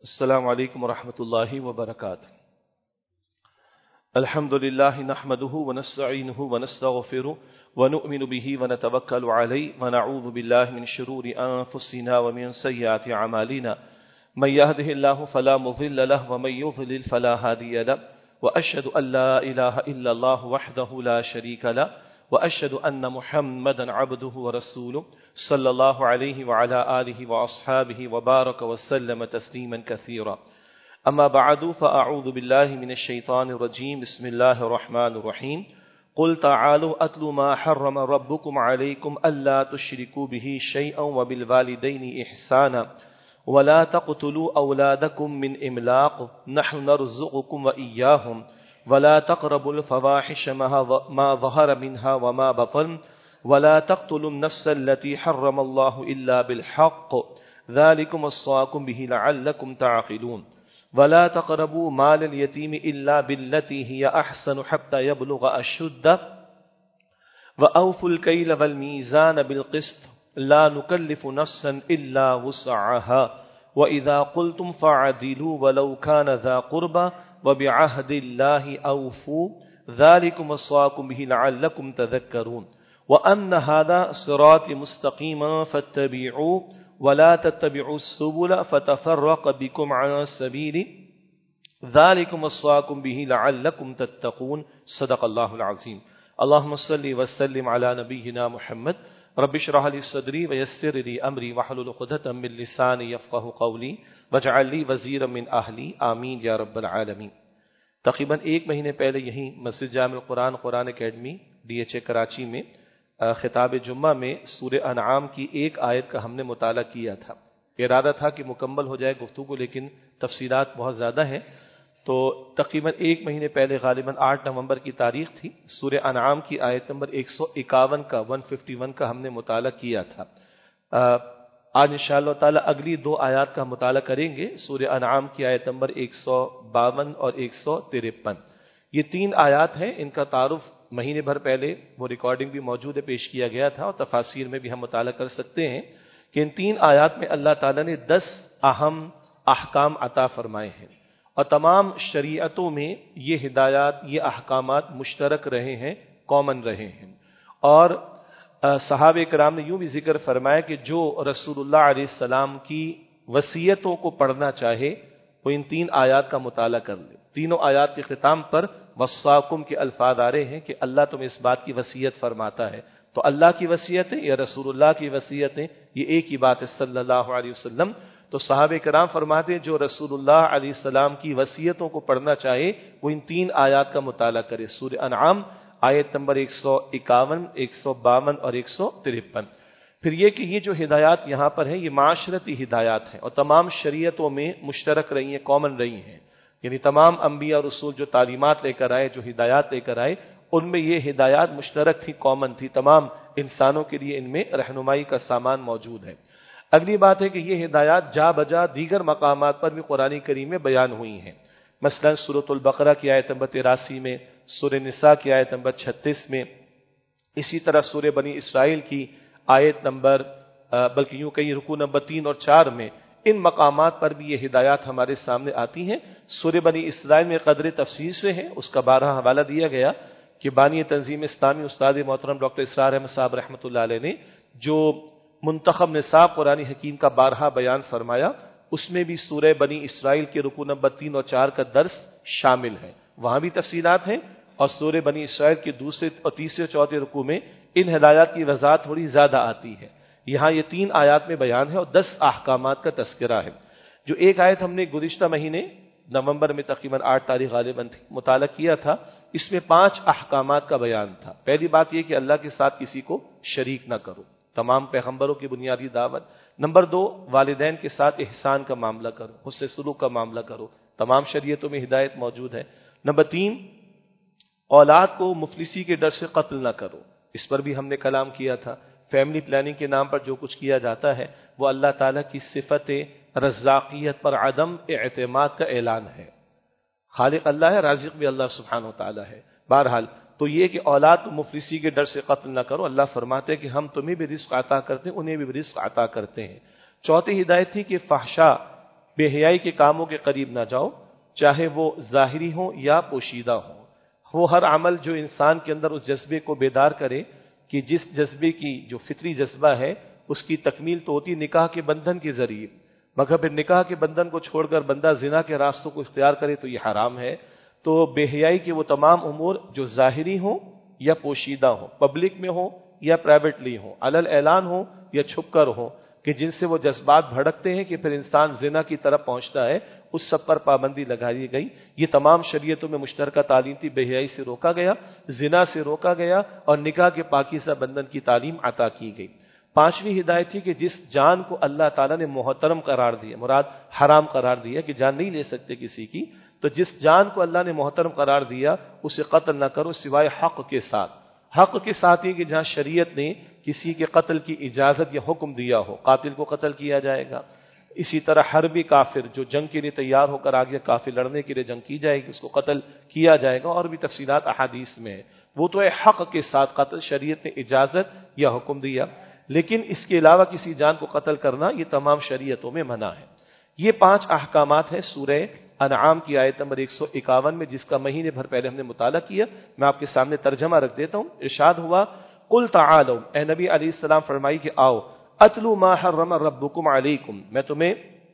السلام علیکم ورحمۃ اللہ وبرکاتہ۔ الحمد للہ نحمده ونستعینه ونستغفره ونؤمن به ونتوکل علیہ ونعوذ باللہ من شرور انفسنا ومن سیئات اعمالنا من يهده الله فلا مضل له ومن يضلل فلا هادي له واشهد ان لا اله الا الله وحده لا شريك له واشهد ان محمدا عبده ورسوله صلی اللہ علیہ وعلى آلہ واصحابہ وبارک وسلم تسلیما کثیرا اما بعد فاعوذ باللہ من الشیطان الرجیم بسم اللہ الرحمن الرحیم قل تعالوا اتل ما حرم ربکم علیکم الا تشرکوا به شیئا وبالوالدین احسانا ولا تقتلوا اولادکم من املاق نحن نرزقکم وإیاہم ولا تقربوا الفواحش ما ظهر منها وما بطن ولا تقتلوا النفس التي حرم الله إلا بالحق ذلكم وصاكم به لعلكم تعقلون ولا تقربوا مال اليتيم إلا بالتي هي أحسن حتى يبلغ أشده وأوفوا الكيل والميزان بالقسط لا نكلف نفسا إلا وسعها وإذا قلتم فاعدلوا ولو كان ذا قربى وبعهد الله أوفوا ذلكم وصاكم به لعلكم تذكرون وَأَنَّ هَذَا صِرَاطِ مُسْتَقِيمًا فَاتَّبِعُوهُ وَلَا تَتَّبِعُوا السُّبُلَ فَتَفَرَّقَ بِكُمْ عَنْ سَبِيلِهِ ذَلِكُمْ وَصَّاكُمْ بِهِ لَعَلَّكُمْ تَتَّقُونَ صدق اللہ العظیم۔ اللہم صلی وسلم علی نبینا محمد رب اشرح لی صدری ویسر لی امری واحلل عقدۃ من لسانی یفقہوا قولی واجعل لی وزیرا من اہلی آمین یا رب العالمین۔ تقریباً ایک مہینے پہلے یہیں مسجد جامع القرآن قرآن اکیڈمی DHA کراچی میں خطاب جمعہ میں سورہ انعام کی ایک آیت کا ہم نے مطالعہ کیا تھا۔ ارادہ تھا کہ مکمل ہو جائے گفتگو، لیکن تفصیلات بہت زیادہ ہیں، تو تقریباً ایک مہینے پہلے غالباً 8 نومبر کی تاریخ تھی، سورہ انعام کی آیت نمبر 151 کا 151 کا ہم نے مطالعہ کیا تھا۔ آج انشاءاللہ تعالی اگلی 2 آیات کا مطالعہ کریں گے، سورہ انعام کی آیت نمبر 152 اور 153۔ یہ 3 آیات ہیں، ان کا تعارف مہینے بھر پہلے وہ ریکارڈنگ بھی موجود ہے، پیش کیا گیا تھا، اور تفاسیر میں بھی ہم مطالعہ کر سکتے ہیں کہ ان 3 آیات میں اللہ تعالیٰ نے 10 اہم احکام عطا فرمائے ہیں، اور تمام شریعتوں میں یہ ہدایات، یہ احکامات مشترک رہے ہیں، کامن رہے ہیں۔ اور صحابہ کرام نے یوں بھی ذکر فرمایا کہ جو رسول اللہ علیہ السلام کی وصیتوں کو پڑھنا چاہے وہ ان 3 آیات کا مطالعہ کر لے۔ تینوں آیات کے ختام پر وصاکم کے الفاظ آ رہے ہیں کہ اللہ تمہیں اس بات کی وصیت فرماتا ہے، تو اللہ کی وصیتیں یا رسول اللہ کی وصیتیں یہ ایک ہی بات ہے صلی اللہ علیہ وسلم۔ تو صحابہ کرام فرماتے ہیں جو رسول اللہ علیہ السلام کی وصیتوں کو پڑھنا چاہے وہ ان 3 آیات کا مطالعہ کرے۔ سورہ انعام آیت نمبر 151، 152 اور 153۔ پھر یہ کہ یہ جو ہدایات یہاں پر ہیں یہ معاشرتی ہدایات ہیں، اور تمام شریعتوں میں مشترک رہی ہیں، کامن رہی ہیں، یعنی تمام انبیاء اور رسول جو تعلیمات لے کر آئے، جو ہدایات لے کر آئے، ان میں یہ ہدایات مشترک تھی، کامن تھی، تمام انسانوں کے لیے ان میں رہنمائی کا سامان موجود ہے۔ اگلی بات ہے کہ یہ ہدایات جا بجا دیگر مقامات پر بھی قرآن کریم میں بیان ہوئی ہیں، مثلا سورۃ البقرہ کی آیت نمبر 83 میں، سورہ نساء کی آیت نمبر 36 میں، اسی طرح سورہ بنی اسرائیل کی آیت نمبر بلکہ یوں کہیں رکوع نمبر 3 اور 4 میں، ان مقامات پر بھی یہ ہدایات ہمارے سامنے آتی ہیں۔ سورہ بنی اسرائیل میں قدر تفصیل سے ہے، اس کا 12 حوالہ دیا گیا کہ بانی تنظیم اسلامی استاد محترم ڈاکٹر اسرار احمد صاحب رحمۃ اللہ علیہ نے جو منتخب نصاب قرآن حکیم کا 12 بیان فرمایا، اس میں بھی سورہ بنی اسرائیل کے رکوع نمبر 3 اور 4 کا درس شامل ہے، وہاں بھی تفصیلات ہیں، اور سورہ بنی اسرائیل کے 2 اور 3 اور 4 رکوع میں ان ہدایات کی وضاحت تھوڑی زیادہ آتی ہے۔ یہاں یہ 3 آیات میں بیان ہے اور 10 احکامات کا تذکرہ ہے۔ جو ایک آیت ہم نے گزشتہ مہینے نومبر میں تقریباً 8 تاریخ غالباً مطالعہ کیا تھا، اس میں 5 احکامات کا بیان تھا۔ پہلی بات یہ کہ اللہ کے ساتھ کسی کو شریک نہ کرو، تمام پیغمبروں کی بنیادی دعوت۔ نمبر 2، والدین کے ساتھ احسان کا معاملہ کرو، حسن سلوک کا معاملہ کرو، تمام شریعتوں میں ہدایت موجود ہے۔ نمبر 3، اولاد کو مفلسی کے ڈر سے قتل نہ کرو، اس پر بھی ہم نے کلام کیا تھا۔ فیملی پلاننگ کے نام پر جو کچھ کیا جاتا ہے وہ اللہ تعالیٰ کی صفت رزاقیت پر عدم اعتماد کا اعلان ہے۔ خالق اللہ ہے، رازق بھی اللہ سبحانہ و تعالیٰ ہے۔ بہرحال تو یہ کہ اولاد کو مفلسی کے ڈر سے قتل نہ کرو، اللہ فرماتے ہیں کہ ہم تمہیں بھی رزق عطا کرتے ہیں، انہیں بھی رزق عطا کرتے ہیں۔ چوتھی ہدایت تھی کہ فحشا بے حیائی کے کاموں کے قریب نہ جاؤ، چاہے وہ ظاہری ہوں یا پوشیدہ ہوں۔ وہ ہر عمل جو انسان کے اندر اس جذبے کو بیدار کرے کہ جس جذبے کی جو فطری جذبہ ہے اس کی تکمیل تو ہوتی نکاح کے بندھن کے ذریعے، مگر پھر نکاح کے بندھن کو چھوڑ کر بندہ زنا کے راستوں کو اختیار کرے تو یہ حرام ہے۔ تو بے حیائی کے وہ تمام امور جو ظاہری ہوں یا پوشیدہ ہوں، پبلک میں ہوں یا پرائیویٹلی ہوں، علل اعلان ہوں یا چھپ کر ہوں، کہ جن سے وہ جذبات بھڑکتے ہیں کہ پھر انسان زنا کی طرف پہنچتا ہے، اس سب پر پابندی لگائی گئی۔ یہ تمام شریعتوں میں مشترکہ تعلیم تھی، بے حیائی سے روکا گیا، زنا سے روکا گیا، اور نکاح کے پاکیزہ بندھن کی تعلیم عطا کی گئی۔ پانچویں ہدایت تھی کہ جس جان کو اللہ تعالیٰ نے محترم قرار دیا، مراد حرام قرار دیا کہ جان نہیں لے سکتے کسی کی، تو جس جان کو اللہ نے محترم قرار دیا اسے قتل نہ کرو سوائے حق کے ساتھ۔ حق کے ساتھ یہ کہ جہاں شریعت نے کسی کے قتل کی اجازت یا حکم دیا ہو، قاتل کو قتل کیا جائے گا۔ اسی طرح حربی کافر جو جنگ کے لیے تیار ہو کر آگے کافر لڑنے کے لیے جنگ کی جائے گی، اس کو قتل کیا جائے گا، اور بھی تفصیلات احادیث میں ہے۔ وہ تو ہے حق کے ساتھ قتل، شریعت نے اجازت یا حکم دیا، لیکن اس کے علاوہ کسی جان کو قتل کرنا یہ تمام شریعتوں میں منع ہے۔ یہ 5 احکامات ہیں سورہ انعام کی آیت نمبر 151 میں، جس کا مہینے بھر پہلے ہم نے مطالعہ کیا۔ میں آپ کے سامنے ترجمہ رکھ دیتا ہوں۔ ارشاد ہوا، قل تعالوا، اے نبی علیہ السلام فرمائی کہ آؤ، اتلو ما حرم ربکم علیکم، میں تمہیں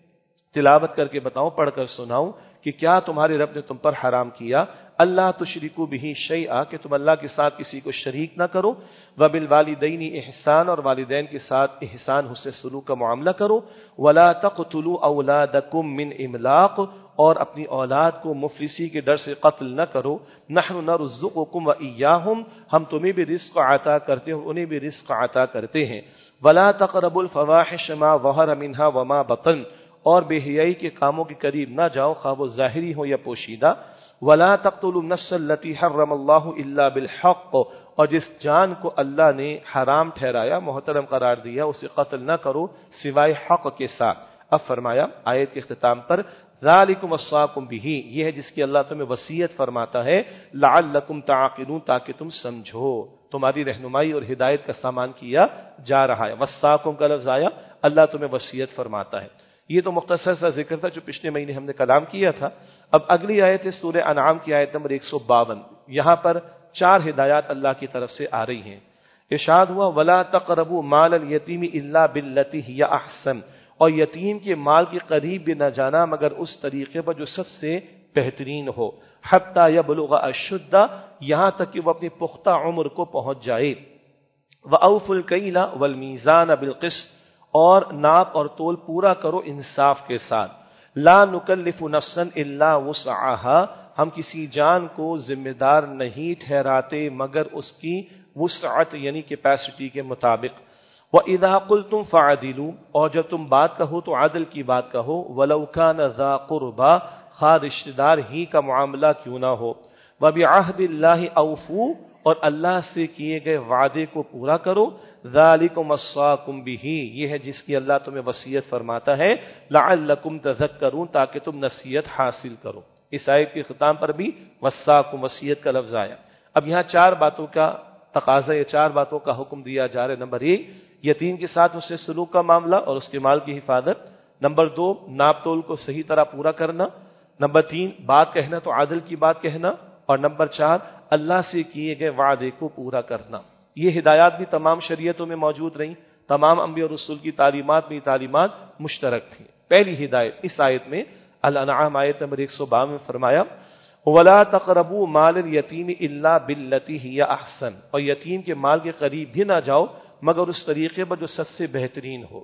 تلاوت کر کے بتاؤں، پڑھ کر سناؤں کہ کیا تمہارے رب نے تم پر حرام کیا۔ اللہ تشرکوا بہ شیئا، کہ تم اللہ کے ساتھ کسی کو شریک نہ کرو، وبالوالدین احسان، اور والدین کے ساتھ احسان حسن سلوک کا معاملہ کرو، ولا تقتلوا اولادکم من املاق، اور اپنی اولاد کو مفلسی کے ڈر سے قتل نہ کرو، نحن نرزقکم وایاہم، ہم تمہیں بھی رزق عطا کرتے ہیں اور انہیں بھی رزق عطا کرتے ہیں، ولا تقربوا الفواحش ما ظہر منها وما بطن، اور بے حیائی کے کاموں کے قریب نہ جاؤ، خواہ وہ ظاہری ہو یا پوشیدہ، ولا تقتلوا النفس التي حرم اللہ الا بالحق، اور جس جان کو اللہ نے حرام ٹھہرایا، محترم قرار دیا، اسے قتل نہ کرو سوائے حق کے ساتھ۔ اب فرمایا آیت کے اختتام پر، ذالکم وصاکم بہ، یہ ہے جس کی اللہ تمہیں وصیت فرماتا ہے، لعلکم تعقلون، تاکہ تم سمجھو، تمہاری رہنمائی اور ہدایت کا سامان کیا جا رہا ہے۔ وصاکم کا لفظ آیا، اللہ تمہیں وصیت فرماتا ہے۔ یہ تو مختصر سا ذکر تھا جو پچھلے مہینے ہم نے کلام کیا تھا۔ اب اگلی آیت ہے سورہ انعام کی آیت نمبر 152، یہاں پر 4 ہدایات اللہ کی طرف سے آ رہی ہیں۔ ارشاد ہوا، ولا تقربوا مال الیتیم الا بالتی ہی احسن، اور یتیم کے مال کے قریب بھی نہ جانا مگر اس طریقے پر جو سب سے بہترین ہو، حتی یبلغ اشدہ، یہاں تک کہ وہ اپنی پختہ عمر کو پہنچ جائے، وَأَوْفُوا الْكَيْلَ وَالْمِيزَانَ بِالْقِسْطِ، اور ناپ اور تول پورا کرو انصاف کے ساتھ، لا نکلف نفسا الا وسعها، ہم کسی جان کو ذمہ دار نہیں ٹھہراتے مگر اس کی وسعت یعنی کیپیسٹی کے مطابق، وَإِذَا قُلْتُمْ فَعَدِلُوا، اور جب تم بات کہو تو عدل کی بات کہو، وَلَوْ كَانَ ذَا قُرْبَى، خواہ رشتہ دار ہی کا معاملہ کیوں نہ ہو، وَبِعَهْدِ اللَّهِ أَوْفُوا، اور اللہ سے کیے گئے وعدے کو پورا کرو، ذالکم وصاکم بہ، یہ ہے جس کی اللہ تمہیں وصیت فرماتا ہے، لعلکم تذکرون، تاکہ تم نصیحت حاصل کرو۔ اس آیت کے ختام پر بھی وصاکم، وصیت کا لفظ آیا۔ اب یہاں 4 باتوں کا تقاضا، یہ 4 باتوں کا حکم دیا جا رہا ہے۔ نمبر 1، یتیم کے ساتھ اس سے سلوک کا معاملہ اور اس کے مال کی حفاظت۔ نمبر 2، ناپ تول کو صحیح طرح پورا کرنا۔ نمبر 3، بات کہنا تو عادل کی بات کہنا۔ اور نمبر 4، اللہ سے کیے گئے وعدے کو پورا کرنا۔ یہ ہدایات بھی تمام شریعتوں میں موجود رہیں، تمام انبیاء اور رسول کی تعلیمات میں یہ تعلیمات مشترک تھیں۔ پہلی ہدایت اس آیت میں الانعام آیت نمبر 152 میں فرمایا، وَلَا تَقْرَبُوا مَالَ الْيَتِيمِ إِلَّا بِالَّتِي هِيَ أَحْسَنُ، اور یتیم کے مال کے قریب بھی نہ جاؤ مگر اس طریقے پر جو سب سے بہترین ہو۔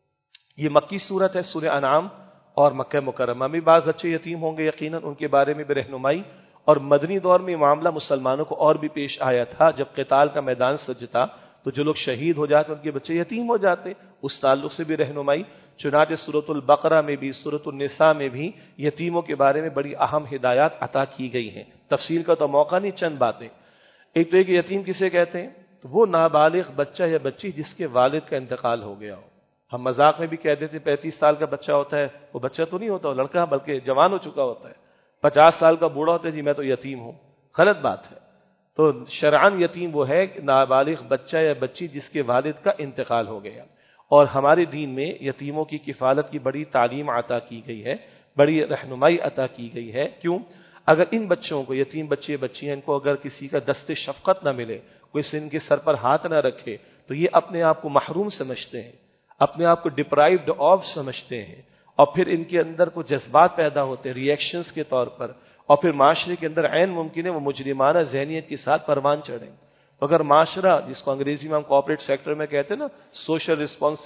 یہ مکی صورت ہے سورہ انعام، اور مکہ مکرمہ میں بعض بچے یتیم ہوں گے یقیناً، ان کے بارے میں بھی رہنمائی، اور مدنی دور میں معاملہ مسلمانوں کو اور بھی پیش آیا تھا، جب قتال کا میدان سجتا تو جو لوگ شہید ہو جاتے ان کے بچے یتیم ہو جاتے، اس تعلق سے بھی رہنمائی۔ چنانچہ سورۃ البقرہ میں بھی، سورۃ النساء میں بھی یتیموں کے بارے میں بڑی اہم ہدایات عطا کی گئی ہیں۔ تفصیل کا تو موقع نہیں، چند باتیں۔ ایک تو یہ کہ یتیم کسے کہتے ہیں، تو وہ نابالغ بچہ یا بچی جس کے والد کا انتقال ہو گیا ہو۔ ہم مذاق میں بھی کہہ دیتے 35 سال کا بچہ ہوتا ہے، وہ بچہ تو نہیں ہوتا، وہ لڑکا بلکہ جوان ہو چکا ہوتا ہے۔ 50 سال کا بوڑھا ہوتا ہے، جی میں تو یتیم ہوں، غلط بات ہے۔ تو شرعاً یتیم وہ ہے نابالغ بچہ یا بچی جس کے والد کا انتقال ہو گیا۔ اور ہمارے دین میں یتیموں کی کفالت کی بڑی تعلیم عطا کی گئی ہے، بڑی رہنمائی عطا کی گئی ہے۔ کیوں؟ اگر ان بچوں کو، یتیم بچے بچیاں، ان کو اگر کسی کا دست شفقت نہ ملے، کوئی ان کے سر پر ہاتھ نہ رکھے، تو یہ اپنے آپ کو محروم سمجھتے ہیں، اپنے آپ کو ڈپرائیوڈ آف سمجھتے ہیں، اور پھر ان کے اندر کو جذبات پیدا ہوتے ہیں ریئیکشنز کے طور پر، اور پھر معاشرے کے اندر عین ممکن ہے وہ مجرمانہ ذہنیت کے ساتھ پروان چڑھیں۔ تو اگر معاشرہ، جس کو انگریزی میں ہم کارپوریٹ سیکٹر میں کہتے ہیں نا، سوشل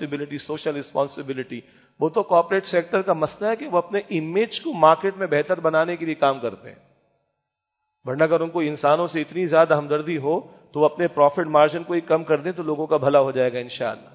رسپانسبلٹی، وہ تو کارپوریٹ سیکٹر کا مسئلہ ہے کہ وہ اپنے امیج کو مارکیٹ میں بہتر بنانے کے لیے کام کرتے ہیں، ورنہ اگر ان کو انسانوں سے اتنی زیادہ ہمدردی ہو تو وہ اپنے پروفٹ مارجن کو ہی کم کر دیں تو لوگوں کا بھلا ہو جائے گا انشاءاللہ۔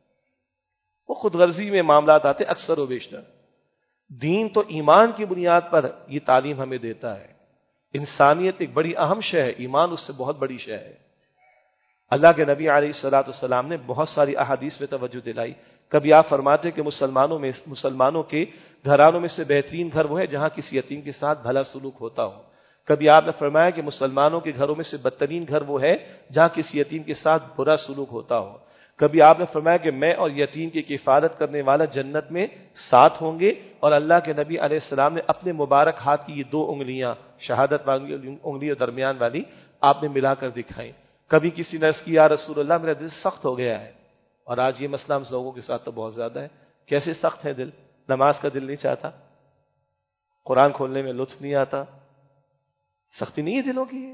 وہ خود غرضی میں معاملات آتے اکثر و بیشتر۔ دین تو ایمان کی بنیاد پر یہ تعلیم ہمیں دیتا ہے۔ انسانیت ایک بڑی اہم شے ہے، ایمان اس سے بہت بڑی شے ہے۔ اللہ کے نبی علیہ الصلوۃ والسلام نے بہت ساری احادیث میں توجہ دلائی۔ کبھی آپ فرماتے کہ مسلمانوں کے گھرانوں میں سے بہترین گھر وہ ہے جہاں کسی یتیم کے ساتھ بھلا سلوک ہوتا ہو۔ کبھی آپ نے فرمایا کہ مسلمانوں کے گھروں میں سے بدترین گھر وہ ہے جہاں کسی یتیم کے ساتھ برا سلوک ہوتا ہو۔ کبھی آپ نے فرمایا کہ میں اور یتیم کی کفالت کرنے والا جنت میں ساتھ ہوں گے، اور اللہ کے نبی علیہ السلام نے اپنے مبارک ہاتھ کی یہ 2 انگلیاں، شہادت والی انگلی اور درمیان والی، آپ نے ملا کر دکھائیں۔ کبھی کسی نے عرض کی یا رسول اللہ میرا دل سخت ہو گیا ہے، اور آج یہ مسئلہ ہم لوگوں کے ساتھ تو بہت زیادہ ہے۔ کیسے سخت ہے دل؟ نماز کا دل نہیں چاہتا، قرآن کھولنے میں لطف نہیں آتا، سختی نہیں ہے دلوں کی؟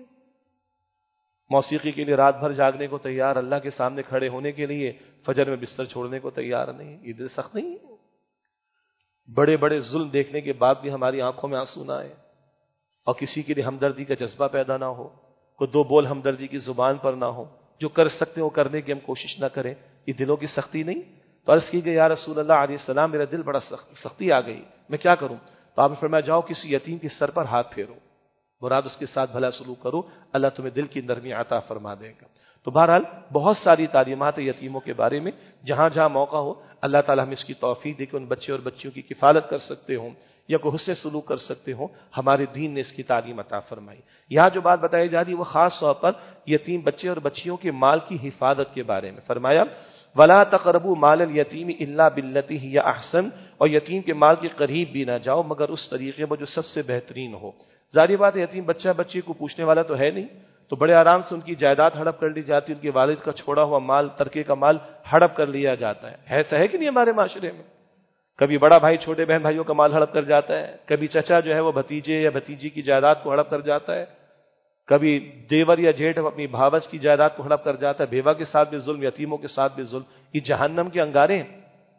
موسیقی کے لیے رات بھر جاگنے کو تیار، اللہ کے سامنے کھڑے ہونے کے لیے فجر میں بستر چھوڑنے کو تیار نہیں، یہ دل سخت نہیں ہے؟ بڑے بڑے ظلم دیکھنے کے بعد بھی ہماری آنکھوں میں آنسو نہ آئے، اور کسی کے لیے ہمدردی کا جذبہ پیدا نہ ہو، کوئی 2 بول ہمدردی کی زبان پر نہ ہو، جو کر سکتے ہیں وہ کرنے کی ہم کوشش نہ کریں، یہ دلوں کی سختی نہیں؟ تو عرض کی گئی یا رسول اللہ علیہ السلام میرا دل بڑا سختی آ گئی، میں کیا کروں؟ تو آپ نے فرمایا جاؤ کسی یتیم کے سر پر ہاتھ پھیرو، مراد اس کے ساتھ بھلا سلوک کرو، اللہ تمہیں دل کی نرمی عطا فرما دے گا۔ تو بہرحال بہت ساری تعلیمات یتیموں کے بارے میں، جہاں جہاں موقع ہو اللہ تعالیٰ ہمیں اس کی توفیق دے کہ ان بچے اور بچیوں کی کفالت کر سکتے ہوں یا کوئی حسن سلوک کر سکتے ہوں، ہمارے دین نے اس کی تعلیم عطا فرمائی۔ یہاں جو بات بتائی جا رہی ہے وہ خاص طور پر یتیم بچے اور بچیوں کے مال کی حفاظت کے بارے میں۔ فرمایا وَلَا تَقْرَبُوا مَالَ الْيَتِيمِ إِلَّا بِالَّتِي هِيَ أَحْسَنُ، اور یتیم کے مال کے قریب بھی نہ جاؤ مگر اس طریقے پر جو سب سے بہترین ہو۔ ظاہر بات ہے یتیم بچہ بچی کو پوچھنے والا تو ہے نہیں، تو بڑے آرام سے ان کی جائیداد ہڑپ کر لی جاتی، ان کے والد کا چھوڑا ہوا مال، ترکے کا مال ہڑپ کر لیا جاتا ہے۔ ایسا ہے کہ نہیں ہمارے معاشرے میں؟ کبھی بڑا بھائی چھوٹے بہن بھائیوں کا مال ہڑپ کر جاتا ہے، کبھی چچا جو ہے وہ بھتیجے یا بھتیجی کی جائیداد کو ہڑپ کر جاتا ہے، کبھی دیور یا جیٹھ اپنی بھاوج کی جائیداد کو ہڑپ کر جاتا ہے، بیوہ کے ساتھ بھی ظلم، یتیموں کے ساتھ بھی ظلم۔ یہ جہنم کے انگارے ہیں۔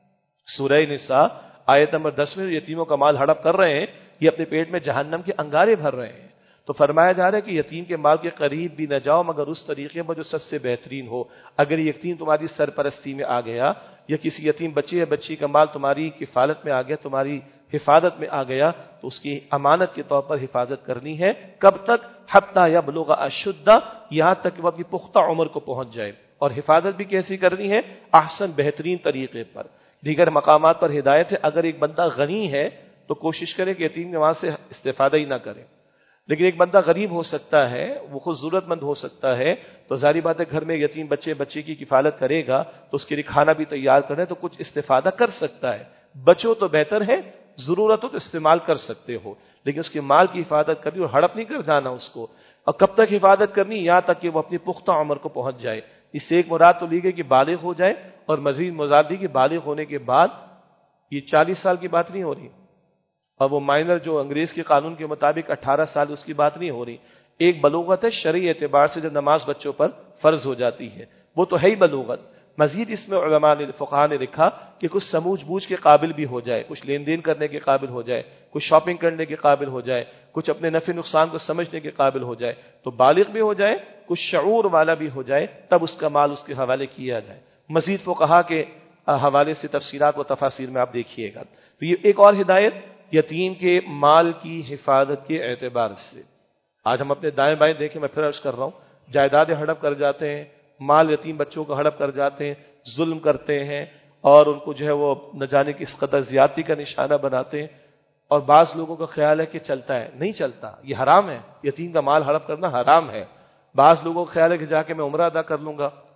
سورہ نساء آیت نمبر 10 میں یتیموں کا مال ہڑپ کر رہے ہیں، یہ اپنے پیٹ میں جہنم کے انگارے بھر رہے ہیں۔ تو فرمایا جا رہا ہے کہ یتیم کے مال کے قریب بھی نہ جاؤ مگر اس طریقے پر جو سب سے بہترین ہو۔ اگر یہ یتیم تمہاری سرپرستی میں آ گیا یا کسی یتیم بچے یا بچی کا مال تمہاری کفالت میں آ گیا، تمہاری حفاظت میں آ گیا، تو اس کی امانت کے طور پر حفاظت کرنی ہے۔ کب تک؟ حتی یبلغ اشدہ، یہاں تک کہ وہ اپنی پختہ عمر کو پہنچ جائے۔ اور حفاظت بھی کیسی کرنی ہے؟ احسن، بہترین طریقے پر۔ دیگر مقامات پر ہدایت ہے اگر ایک بندہ غنی ہے تو کوشش کرے کہ یتیم کے وہاں سے استفادہ ہی نہ کرے، لیکن ایک بندہ غریب ہو سکتا ہے، وہ خود ضرورت مند ہو سکتا ہے، تو ظاہری بات ہے گھر میں یتیم بچے کی کفالت کرے گا تو اس کے لیے کھانا بھی تیار کرے تو کچھ استفادہ کر سکتا ہے۔ بچو تو بہتر ہے، ضرورت ہو تو استعمال کر سکتے ہو، لیکن اس کے مال کی حفاظت کرنی اور ہڑپ نہیں کر جانا اس کو۔ اور کب تک حفاظت کرنی؟ یہاں تک کہ وہ اپنی پختہ عمر کو پہنچ جائے۔ اس سے ایک مراد تو لی گئی کہ بالغ ہو جائے، اور مزید مراد دی کہ بالغ ہونے کے بعد یہ 40 سال کی بات نہیں ہو رہی، اور وہ مائنر جو انگریز کے قانون کے مطابق 18 سال اس کی بات نہیں ہو رہی۔ ایک بلوغت ہے شرعی اعتبار سے جب نماز بچوں پر فرض ہو جاتی ہے، وہ تو ہے ہی بلوغت۔ مزید اس میں علماء نے، فقہاء نے لکھا کہ کچھ سمجھ بوجھ کے قابل بھی ہو جائے، کچھ لین دین کرنے کے قابل ہو جائے، کچھ شاپنگ کرنے کے قابل ہو جائے، کچھ اپنے نفع نقصان کو سمجھنے کے قابل ہو جائے، تو بالغ بھی ہو جائے، کچھ شعور والا بھی ہو جائے، تب اس کا مال اس کے حوالے کیا جائے۔ مزید فقہاء کے حوالے سے تفسیرات و تفاسیر میں آپ دیکھیے گا۔ تو یہ ایک اور ہدایت یتیم کے مال کی حفاظت کے اعتبار سے۔ آج ہم اپنے دائیں بائیں دیکھیں، میں پھر عرض کر رہا ہوں، جائیدادیں ہڑپ کر جاتے ہیں، مال یتیم بچوں کو ہڑپ کر جاتے ہیں، ظلم کرتے ہیں، اور ان کو جو ہے وہ نہ جانے کس قدر زیادتی کا نشانہ بناتے ہیں، اور بعض لوگوں کا خیال ہے کہ چلتا ہے، نہیں چلتا، یہ حرام ہے، یتیم کا مال ہڑپ کرنا حرام ہے۔ بعض لوگوں کا خیال ہے کہ جا کے میں عمرہ ادا کر لوں گا،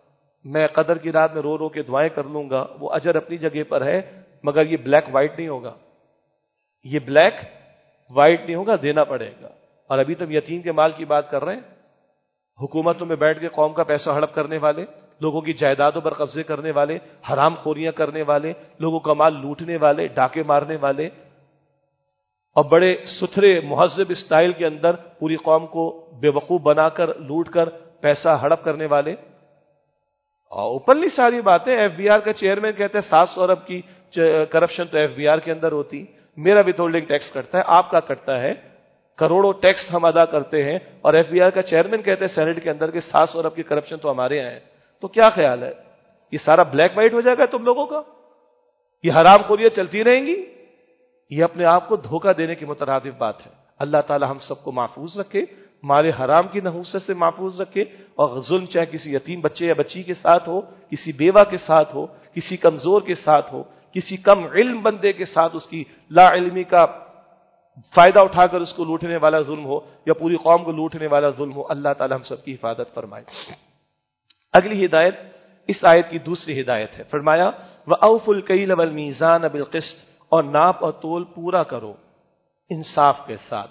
میں قدر کی رات میں رو رو کے دعائیں کر لوں گا، وہ اجر اپنی جگہ پر ہے، مگر یہ بلیک وائٹ نہیں ہوگا، یہ بلیک وائٹ نہیں ہوگا، دینا پڑے گا۔ اور ابھی تم یتیم کے مال کی بات کر رہے ہیں، حکومتوں میں بیٹھ کے قوم کا پیسہ ہڑپ کرنے والے، لوگوں کی جائیدادوں پر قبضے کرنے والے، حرام خوریاں کرنے والے، لوگوں کا مال لوٹنے والے، ڈاکے مارنے والے، اور بڑے ستھرے مہذب اسٹائل کے اندر پوری قوم کو بے وقوف بنا کر لوٹ کر پیسہ ہڑپ کرنے والے۔ اور اوپنلی ساری باتیں، ایف بی آر کا چیئرمین کہتے ہیں 700 ارب کی کرپشن تو ایف بی آر کے اندر ہوتی، میرا ود ہولڈنگ ٹیکس کٹتا ہے، آپ کا کٹتا ہے، کروڑوں ٹیکس ہم ادا کرتے ہیں، اور ایف بی آر کا چیئرمین کہتے ہیں سینٹ کے اندر کہ 700 ارب کی کرپشن تو ہمارے یہاں ہے۔ تو کیا خیال ہے، یہ سارا بلیک وائٹ ہو جائے گا تم لوگوں کا؟ یہ حرام خوریاں چلتی رہیں گی؟ یہ اپنے آپ کو دھوکہ دینے کی مترادف بات ہے۔ اللہ تعالی ہم سب کو محفوظ رکھے، مال حرام کی نحوست سے محفوظ رکھے، اور ظلم چاہے کسی یتیم بچے یا بچی کے ساتھ ہو، کسی بیوہ کے ساتھ ہو، کسی کمزور کے ساتھ ہو، کسی کم علم بندے کے ساتھ اس کی لا علمی کا فائدہ اٹھا کر اس کو لوٹنے والا ظلم ہو، یا پوری قوم کو لوٹنے والا ظلم ہو، اللہ تعالی ہم سب کی حفاظت فرمائے۔ اگلی ہدایت اس آیت کی دوسری ہدایت ہے، فرمایا وَأَوْفُوا الْكَيْلَ وَالْمِيزَانَ بِالْقِسْطِ، اور ناپ اور تول پورا کرو انصاف کے ساتھ۔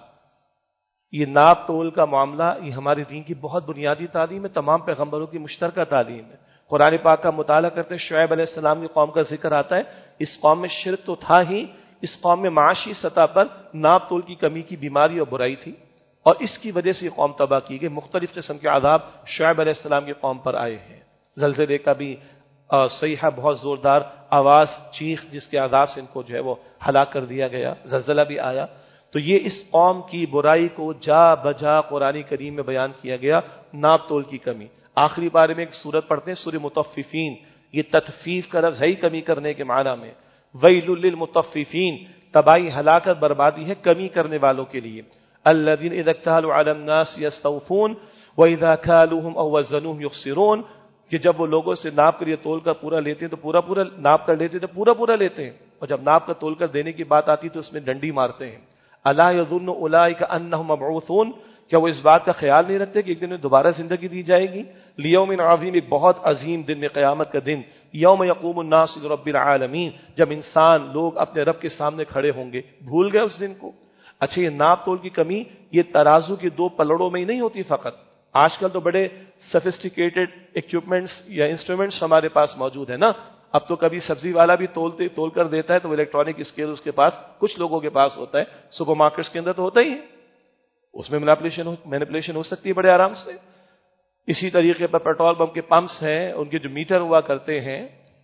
یہ ناپ تول کا معاملہ یہ ہمارے دین کی بہت بنیادی تعلیم ہے، تمام پیغمبروں کی مشترکہ تعلیم ہے۔ قرآن پاک کا مطالعہ کرتے شعیب علیہ السلام کی قوم کا ذکر آتا ہے، اس قوم میں شرک تو تھا ہی، اس قوم میں معاشی سطح پر ناپ تول کی کمی کی بیماری اور برائی تھی، اور اس کی وجہ سے یہ قوم تباہ کی گئی۔ مختلف قسم کے عذاب شعیب علیہ السلام کی قوم پر آئے ہیں، زلزلے کا بھی صیحہ، بہت زوردار آواز، چیخ، جس کے عذاب سے ان کو جو ہے وہ ہلاک کر دیا گیا، زلزلہ بھی آیا۔ تو یہ اس قوم کی برائی کو جا بجا قرآن کریم میں بیان کیا گیا، ناپ تول کی کمی۔ آخری بارے میں ایک سورت پڑھتے ہیں، سورہ مطففین، یہ تطفیف کا لفظ ہے ہی کمی کرنے کے معنی میں، ویل للمطففین، تباہی، ہلاکت، بربادی ہے کمی کرنے والوں کے لیے، الذین اذا اکتالوا علی الناس یستوفون واذا کالوہم او وزنوہم یخسرون، کہ جب وہ لوگوں سے ناپ کر یہ تول کر پورا لیتے ہیں تو پورا پورا ناپ کر لیتے تو پورا پورا لیتے ہیں، اور جب ناپ کر تول کر دینے کی بات آتی تو اس میں ڈنڈی مارتے ہیں۔ الا یظن اولئک انہم مبعوثون، کیا وہ اس بات کا خیال نہیں رکھتے کہ ایک دن میں دوبارہ زندگی دی جائے گی؟ لیوم عظیم، ایک بہت عظیم دن میں، قیامت کا دن، یوم یقوم الناس لرب العالمین، جب انسان لوگ اپنے رب کے سامنے کھڑے ہوں گے۔ بھول گئے اس دن کو؟ اچھا، یہ ناپ تول کی کمی یہ ترازو کے دو پلڑوں میں ہی نہیں ہوتی فقط، آج کل تو بڑے سفسٹیکیٹڈ ایکوپمنٹس یا انسٹرومنٹس ہمارے پاس موجود ہیں نا۔ اب تو کبھی سبزی والا بھی تول کر دیتا ہے تو الیکٹرانک اسکیل اس کے پاس، کچھ لوگوں کے پاس ہوتا ہے، سپر مارکیٹس کے اندر تو ہوتا ہی ہے، اس میں مینیپولیشن ہو سکتی ہے بڑے آرام سے۔ اسی طریقے پر پیٹرول پمپ کے پمپس ہیں، ان کے جو میٹر ہوا کرتے ہیں،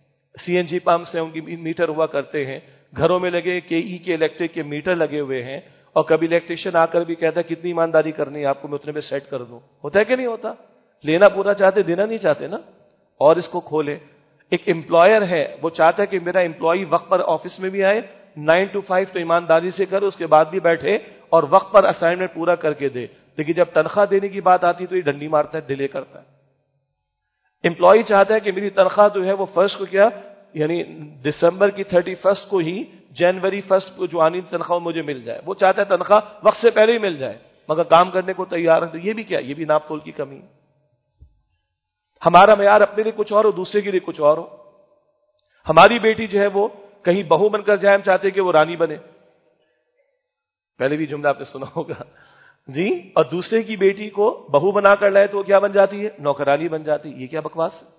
سی این جی پمپس ہیں، ان کی میٹر ہوا کرتے ہیں، گھروں میں لگے کے ای کے الیکٹرک کے میٹر لگے ہوئے ہیں، اور کبھی الیکٹریشین آ کر بھی کہتا ہے کتنی ایمانداری کرنی ہے آپ کو، میں اتنے میں سیٹ کر دوں۔ ہوتا ہے کہ نہیں ہوتا؟ لینا پورا چاہتے، دینا نہیں چاہتے نا، اور اس کو کھولے۔ ایک امپلائر ہے، وہ چاہتا ہے کہ میرا امپلائی وقت پر آفس میں بھی آئے، 9 to 5 تو ایمانداری سے کرے، اس کے بعد بھی بیٹھے اور وقت پر اسائنمنٹ پورا کر کے دے، لیکن جب تنخواہ دینے کی بات آتی تو یہ ڈنڈی مارتا ہے، ڈیلے کرتا ہے۔ امپلائی چاہتا ہے کہ میری تنخواہ جو ہے وہ فرسٹ کو کیا، یعنی دسمبر کی 31 کو ہی جنوری 1 کو جو آنی تنخواہ مجھے مل جائے، وہ چاہتا ہے تنخواہ وقت سے پہلے ہی مل جائے، مگر کام کرنے کو تیار ہے۔ تو یہ بھی کیا، یہ بھی ناپ تول کی کمی۔ ہمارا معیار اپنے لیے کچھ اور ہو، دوسرے کے لیے کچھ اور ہو۔ ہماری بیٹی جو ہے وہ کہیں بہو بن کر جائے، ہم چاہتے کہ وہ رانی بنے، پہلے بھی جملہ آپ نے سنا ہوگا جی، اور دوسرے کی بیٹی کو بہو بنا کر لائے تو وہ کیا بن جاتی ہے، نوکرانی بن جاتی ہے۔ یہ کیا بکواس ہے،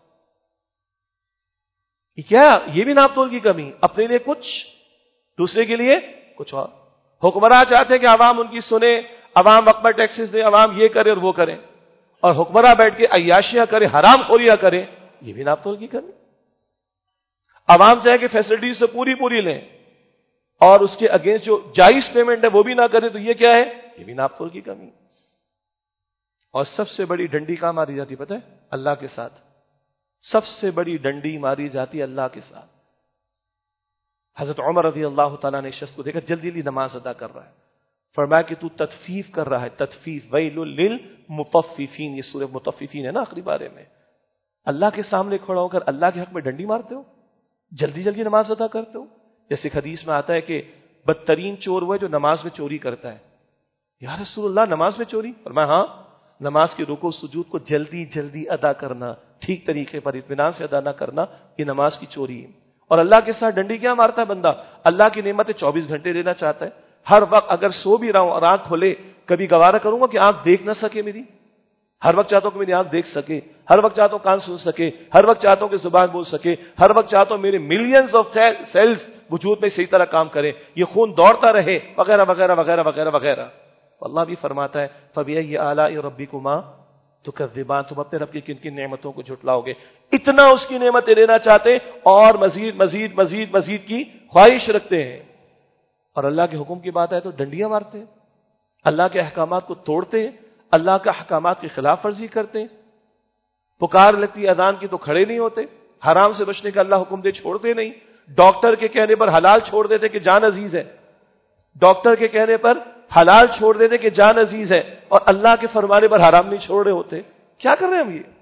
یہ کیا، یہ بھی ناپ تول کی کمی، اپنے لیے کچھ، دوسرے کے لیے کچھ اور۔ حکمراں چاہتے ہیں کہ عوام ان کی سنے، عوام وقت پر ٹیکسز دے، عوام یہ کرے اور وہ کرے، اور حکمراں بیٹھ کے عیاشیاں کرے، حرام خوریاں کرے، یہ بھی ناپ تول کی کمی۔ عوام چاہے کہ فیسلٹیز سے پوری لیں اور اس کے اگینسٹ جو جائز پیمنٹ ہے وہ بھی نہ کرے، تو یہ کیا ہے، یہ بھی ناپ تول کی کمی۔ اور سب سے بڑی ڈنڈی کہاں ماری جاتی پتہ ہے؟ اللہ کے ساتھ۔ سب سے بڑی ڈنڈی ماری جاتی ہے اللہ کے ساتھ۔ حضرت عمر رضی اللہ تعالیٰ نے شخص کو دیکھا جلدی نماز ادا کر رہا ہے، فرمایا کہ تو تطفیف کر رہا ہے، تطفیف، ویل للمطففین، یہ سورہ مطففین ہے نا آخری بارے میں۔ اللہ کے سامنے کھڑا ہو کر اللہ کے حق میں ڈنڈی مارتے ہو، جلدی نماز ادا کرتے ہو۔ جیسے حدیث میں آتا ہے کہ بدترین چور وہ ہے جو نماز میں چوری کرتا ہے۔ یا رسول اللہ، نماز میں چوری؟ فرمایا ہاں، نماز کے رکوع سجود کو جلدی جلدی ادا کرنا، ٹھیک طریقے پر اطمینان سے ادا نہ کرنا، یہ نماز کی چوری ہے۔ اور اللہ کے ساتھ ڈنڈی کیا مارتا ہے بندہ؟ اللہ کی نعمتیں 24 گھنٹے دینا چاہتا ہے، ہر وقت اگر سو بھی رہا ہوں اور آنکھ کھولے، کبھی گوارا کروں گا کہ آنکھ دیکھ نہ سکے میری؟ ہر وقت چاہتا ہوں کہ میری آنکھ دیکھ سکے، ہر وقت چاہتا ہوں کان سن سکے، ہر وقت چاہتا ہوں کہ زبان بول سکے، ہر وقت چاہتا ہوں میرے ملینز آف سیلز وجود میں صحیح طرح کام کریں، یہ خون دوڑتا رہے، وغیرہ وغیرہ وغیرہ وغیرہ وغیرہ۔ تو اللہ بھی فرماتا ہے فَبِأَيِّ آلَاءِ رَبِّكُمَا تُكَذِّبَانِ، تم اپنے رب کی کن کن نعمتوں کو جھٹلاؤ گے؟ اتنا اس کی نعمتیں لینا چاہتے اور مزید مزید مزید مزید کی خواہش رکھتے ہیں، اور اللہ کے حکم کی بات ہے تو ڈنڈیاں مارتے ہیں، اللہ کے احکامات کو توڑتے ہیں، اللہ کے احکامات کی خلاف ورزی کرتے ہیں، پکار لگتی اذان کی تو کھڑے نہیں ہوتے، حرام سے بچنے کا اللہ حکم دے چھوڑتے نہیں، ڈاکٹر کے کہنے پر حلال چھوڑ دیتے کہ جان عزیز ہے، ڈاکٹر کے کہنے پر حلال چھوڑ دیتے کہ جان عزیز ہے، اور اللہ کے فرمانے پر حرام نہیں چھوڑ رہے ہوتے۔ کیا کر رہے ہیں ہم یہ؟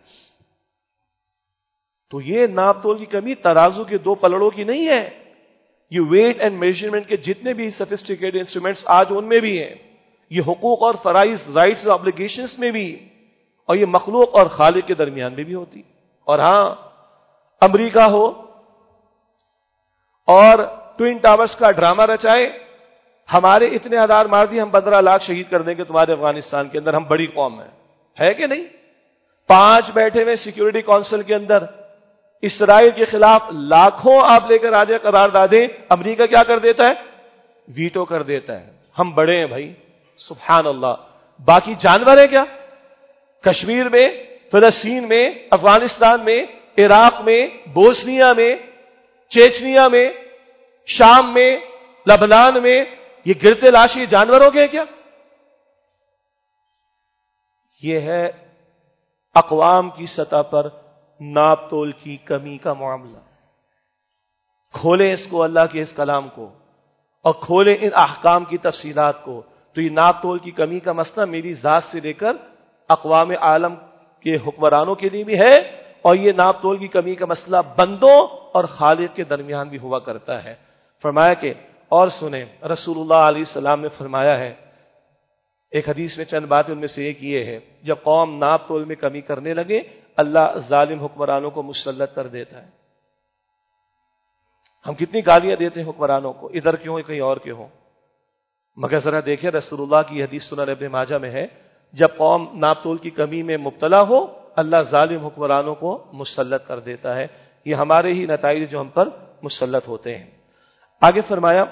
تو یہ ناپ تول کی کمی ترازو کے دو پلڑوں کی نہیں ہے، یہ ویٹ اینڈ میجرمنٹ کے جتنے بھی سفسٹیکیٹڈ انسٹرومنٹس آج ان میں بھی ہیں، یہ حقوق اور فرائض، رائٹس اور آبلیگیشنز میں بھی، اور یہ مخلوق اور خالق کے درمیان میں بھی ہوتی۔ اور ہاں، امریکہ ہو اور ٹوئن ٹاورز کا ڈرامہ رچائے، ہمارے اتنے ہزار مار دیے، ہم 15 لاکھ شہید کر دیں گے تمہارے افغانستان کے اندر، ہم بڑی قوم ہیں، ہے کہ نہیں؟ 5 بیٹھے ہوئے سیکیورٹی کونسل کے اندر اسرائیل کے خلاف لاکھوں آپ لے کر آ جائے قراردادیں، امریکہ کیا کر دیتا ہے؟ ویٹو کر دیتا ہے۔ ہم بڑے ہیں بھائی، سبحان اللہ۔ باقی جانور ہیں کیا؟ کشمیر میں، فلسطین میں، افغانستان میں، عراق میں، بوسنیا میں، چیچنیا میں، شام میں، لبنان میں، یہ گرتے لاشیں جانور ہو گئے کیا؟ یہ ہے اقوام کی سطح پر ناپ تول کی کمی کا معاملہ۔ کھولیں اس کو، اللہ کے اس کلام کو، اور کھولیں ان احکام کی تفصیلات کو، تو یہ ناپ تول کی کمی کا مسئلہ میری ذات سے لے کر اقوام عالم کے حکمرانوں کے لیے بھی ہے، اور یہ ناپ تول کی کمی کا مسئلہ بندوں اور خالق کے درمیان بھی ہوا کرتا ہے۔ فرمایا کہ اور سنیں، رسول اللہ علیہ السلام نے فرمایا ہے، ایک حدیث میں چند باتیں ان میں سے ایک یہ ہے، جب قوم ناپ تول میں کمی کرنے لگے، اللہ ظالم حکمرانوں کو مسلط کر دیتا ہے۔ ہم کتنی گالیاں دیتے ہیں حکمرانوں کو، ادھر کیوں کہیں اور کے ہوں، مگر ذرا دیکھیں رسول اللہ کی حدیث سنن ابن ماجہ میں ہے، جب قوم ناپ تول کی کمی میں مبتلا ہو، اللہ ظالم حکمرانوں کو مسلط کر دیتا ہے۔ یہ ہمارے ہی نتائج جو ہم پر مسلط ہوتے ہیں۔ آگے فرمایا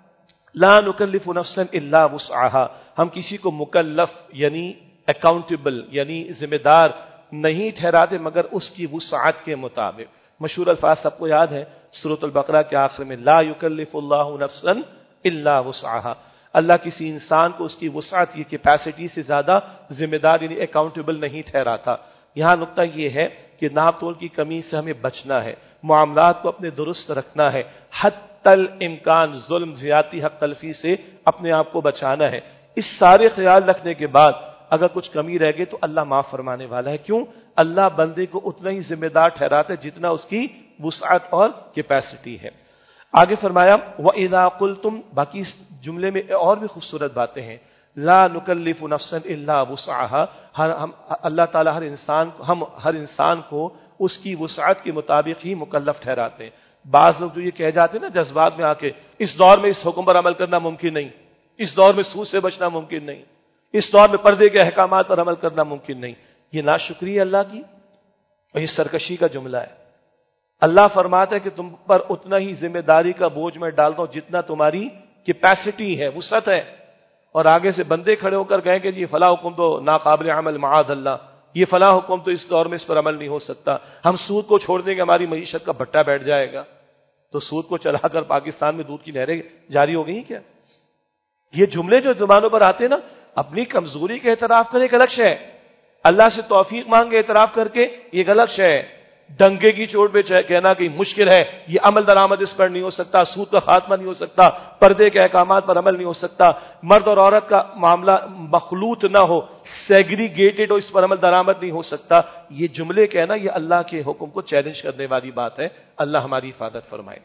لا نکلف نفسا الا وسعها، ہم کسی کو مکلف یعنی اکاؤنٹیبل یعنی ذمہ دار نہیں ٹھہراتے مگر اس کی وسعت کے مطابق۔ مشہور الفاظ سب کو یاد ہے سورۃ البقرہ کے آخر میں، لا یکلف اللہ نفسا الا وسعها، اللہ کسی انسان کو اس کی وسعت، یہ کیپیسٹی سے زیادہ ذمہ دار یعنی اکاؤنٹیبل نہیں ٹھہراتا۔ یہاں نقطہ یہ ہے کہ ناپ تول کی کمی سے ہمیں بچنا ہے، معاملات کو اپنے درست رکھنا ہے، حتی الامکان ظلم، زیادتی، حق تلفی سے اپنے آپ کو بچانا ہے۔ اس سارے خیال رکھنے کے بعد اگر کچھ کمی رہ گئی تو اللہ معاف فرمانے والا ہے۔ کیوں؟ اللہ بندے کو اتنا ہی ذمہ دار ٹھہراتا ہے جتنا اس کی وسعت اور کیپیسٹی ہے۔ آگے فرمایا وَإِذَا قُلْتُمْ، باقی اس جملے میں اور بھی خوبصورت باتیں ہیں، لا نکلف نفسا الا وسعها، اللہ تعالی ہر انسان کو اس کی وسعت کے مطابق ہی مکلف ٹھہراتے ہیں۔ بعض لوگ جو یہ کہہ جاتے ہیں نا جذبات میں آ کے، اس دور میں اس حکم پر عمل کرنا ممکن نہیں، اس دور میں سود سے بچنا ممکن نہیں، اس دور میں پردے کے احکامات پر عمل کرنا ممکن نہیں، یہ ناشکری ہے اللہ کی، اور یہ سرکشی کا جملہ ہے۔ اللہ فرماتا ہے کہ تم پر اتنا ہی ذمہ داری کا بوجھ میں ڈالتا ہوں جتنا تمہاری کیپیسٹی ہے، وسعت ہے، اور آگے سے بندے کھڑے ہو کر کہیں کہ یہ فلاں حکم تو ناقابل عمل معاذ اللہ، یہ فلاں حکم تو اس دور میں اس پر عمل نہیں ہو سکتا، ہم سود کو چھوڑ دیں گے ہماری معیشت کا بھٹا بیٹھ جائے گا۔ تو سود کو چلا کر پاکستان میں دودھ کی نہریں جاری ہو گئی کیا؟ یہ جملے جو زبانوں پر آتے ہیں نا، اپنی کمزوری کا اعتراف کرنے ایک الگ شے ہے، اللہ سے توفیق مانگے اعتراف کر کے یہ ایک الگ شے ہے، ڈنگے کی چوٹ پہ کہنا کہ مشکل ہے، یہ عمل درآمد اس پر نہیں ہو سکتا، سود کا خاتمہ نہیں ہو سکتا، پردے کے احکامات پر عمل نہیں ہو سکتا، مرد اور عورت کا معاملہ مخلوط نہ ہو، سیگریگیٹڈ ہو، اس پر عمل درآمد نہیں ہو سکتا، یہ جملے کہنا یہ اللہ کے حکم کو چیلنج کرنے والی بات ہے۔ اللہ ہماری حفاظت فرمائے۔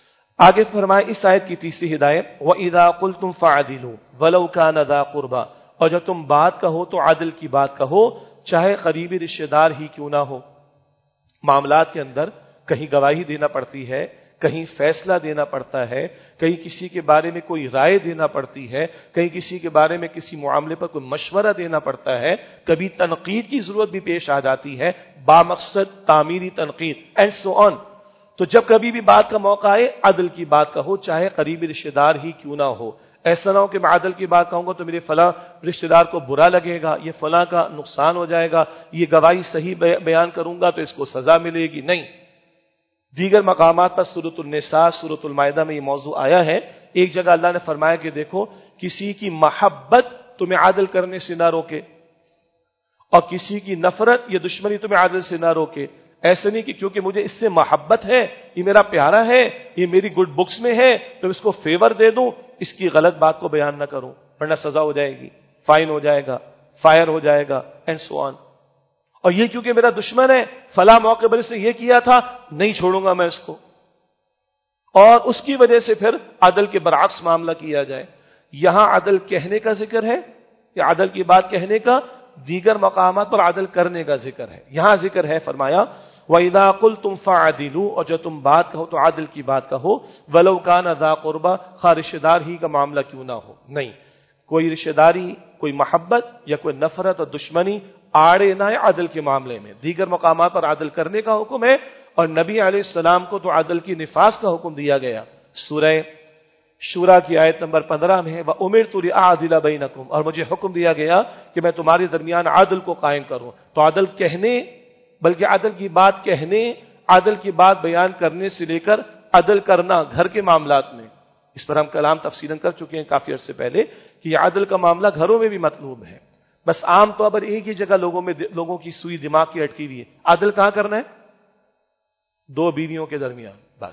آگے فرمائے اس آیت کی تیسری ہدایت، وَإِذَا قُلْتُمْ فَعْدِلُوا وَلَوْ كَانَ ذَا قُرْبَى، اور جب تم بات کہو تو عدل کی بات کہو، چاہے قریبی رشتہ دار ہی کیوں نہ ہو۔ معاملات کے اندر کہیں گواہی دینا پڑتی ہے، کہیں فیصلہ دینا پڑتا ہے، کہیں کسی کے بارے میں کوئی رائے دینا پڑتی ہے، کہیں کسی کے بارے میں کسی معاملے پر کوئی مشورہ دینا پڑتا ہے، کبھی تنقید کی ضرورت بھی پیش آ جاتی ہے، بامقصد تعمیری تنقید اینڈ سو آن۔ تو جب کبھی بھی بات کا موقع آئے عدل کی بات کہو، چاہے قریبی رشتہ دار ہی کیوں نہ ہو۔ ایسا نہ ہو کہ میں عدل کی بات کہوں گا تو میرے فلاں رشتہ دار کو برا لگے گا، یہ فلاں کا نقصان ہو جائے گا، یہ گواہی صحیح بیان کروں گا تو اس کو سزا ملے گی، نہیں۔ دیگر مقامات پر سورۃ النساء، سورۃ المائدہ میں یہ موضوع آیا ہے۔ ایک جگہ اللہ نے فرمایا کہ دیکھو کسی کی محبت تمہیں عدل کرنے سے نہ روکے اور کسی کی نفرت یا دشمنی تمہیں عدل سے نہ روکے۔ ایسے نہیں کہ کیونکہ مجھے اس سے محبت ہے، یہ میرا پیارا ہے، یہ میری گڈ بکس میں ہے، تو اس کو فیور دے دوں، اس کی غلط بات کو بیان نہ کروں ورنہ سزا ہو جائے گی، فائن ہو جائے گا، فائر ہو جائے گا اینڈ سو آن۔ اور یہ کیونکہ میرا دشمن ہے، فلاں موقع پر اس نے یہ کیا تھا، نہیں چھوڑوں گا میں اس کو، اور اس کی وجہ سے پھر عدل کے برعکس معاملہ کیا جائے۔ یہاں عدل کہنے کا ذکر ہے یا عدل کی بات کہنے کا؟ دیگر مقامات پر عدل کرنے کا ذکر ہے۔ یہاں ذکر ہے، فرمایا وَإِذَا قُلْتُمْ فَعَدِلُوا، اور جب تم بات کہو تو عدل کی بات کہو، وَلَوْ كَانَ ذَا قُرْبَىٰ، خواہ رشتہ دار ہی کا معاملہ کیوں نہ ہو۔ نہیں، کوئی رشتہ داری، کوئی محبت یا کوئی نفرت اور دشمنی آڑے نہ ہے عدل کے معاملے میں۔ دیگر مقامات پر عدل کرنے کا حکم ہے، اور نبی علیہ السلام کو تو عدل کی نفاذ کا حکم دیا گیا۔ سورہ شورا کی آیت نمبر 15 میں ہے وَأُمِرْتُ لِأَعْدِلَ بَيْنَكُمْ، اور مجھے حکم دیا گیا کہ میں تمہارے درمیان عدل کو قائم کروں۔ تو عدل کہنے، بلکہ عدل کی بات کہنے، عدل کی بات بیان کرنے سے لے کر عدل کرنا گھر کے معاملات میں، اس پر ہم کلام تفصیلاً کر چکے ہیں کافی عرصے پہلے کہ یہ عدل کا معاملہ گھروں میں بھی مطلوب ہے۔ بس عام طور پر ایک ہی جگہ لوگوں کی سوئی دماغ کی اٹکی ہوئی ہے، عدل کہاں کرنا ہے؟ دو بیویوں کے درمیان بس،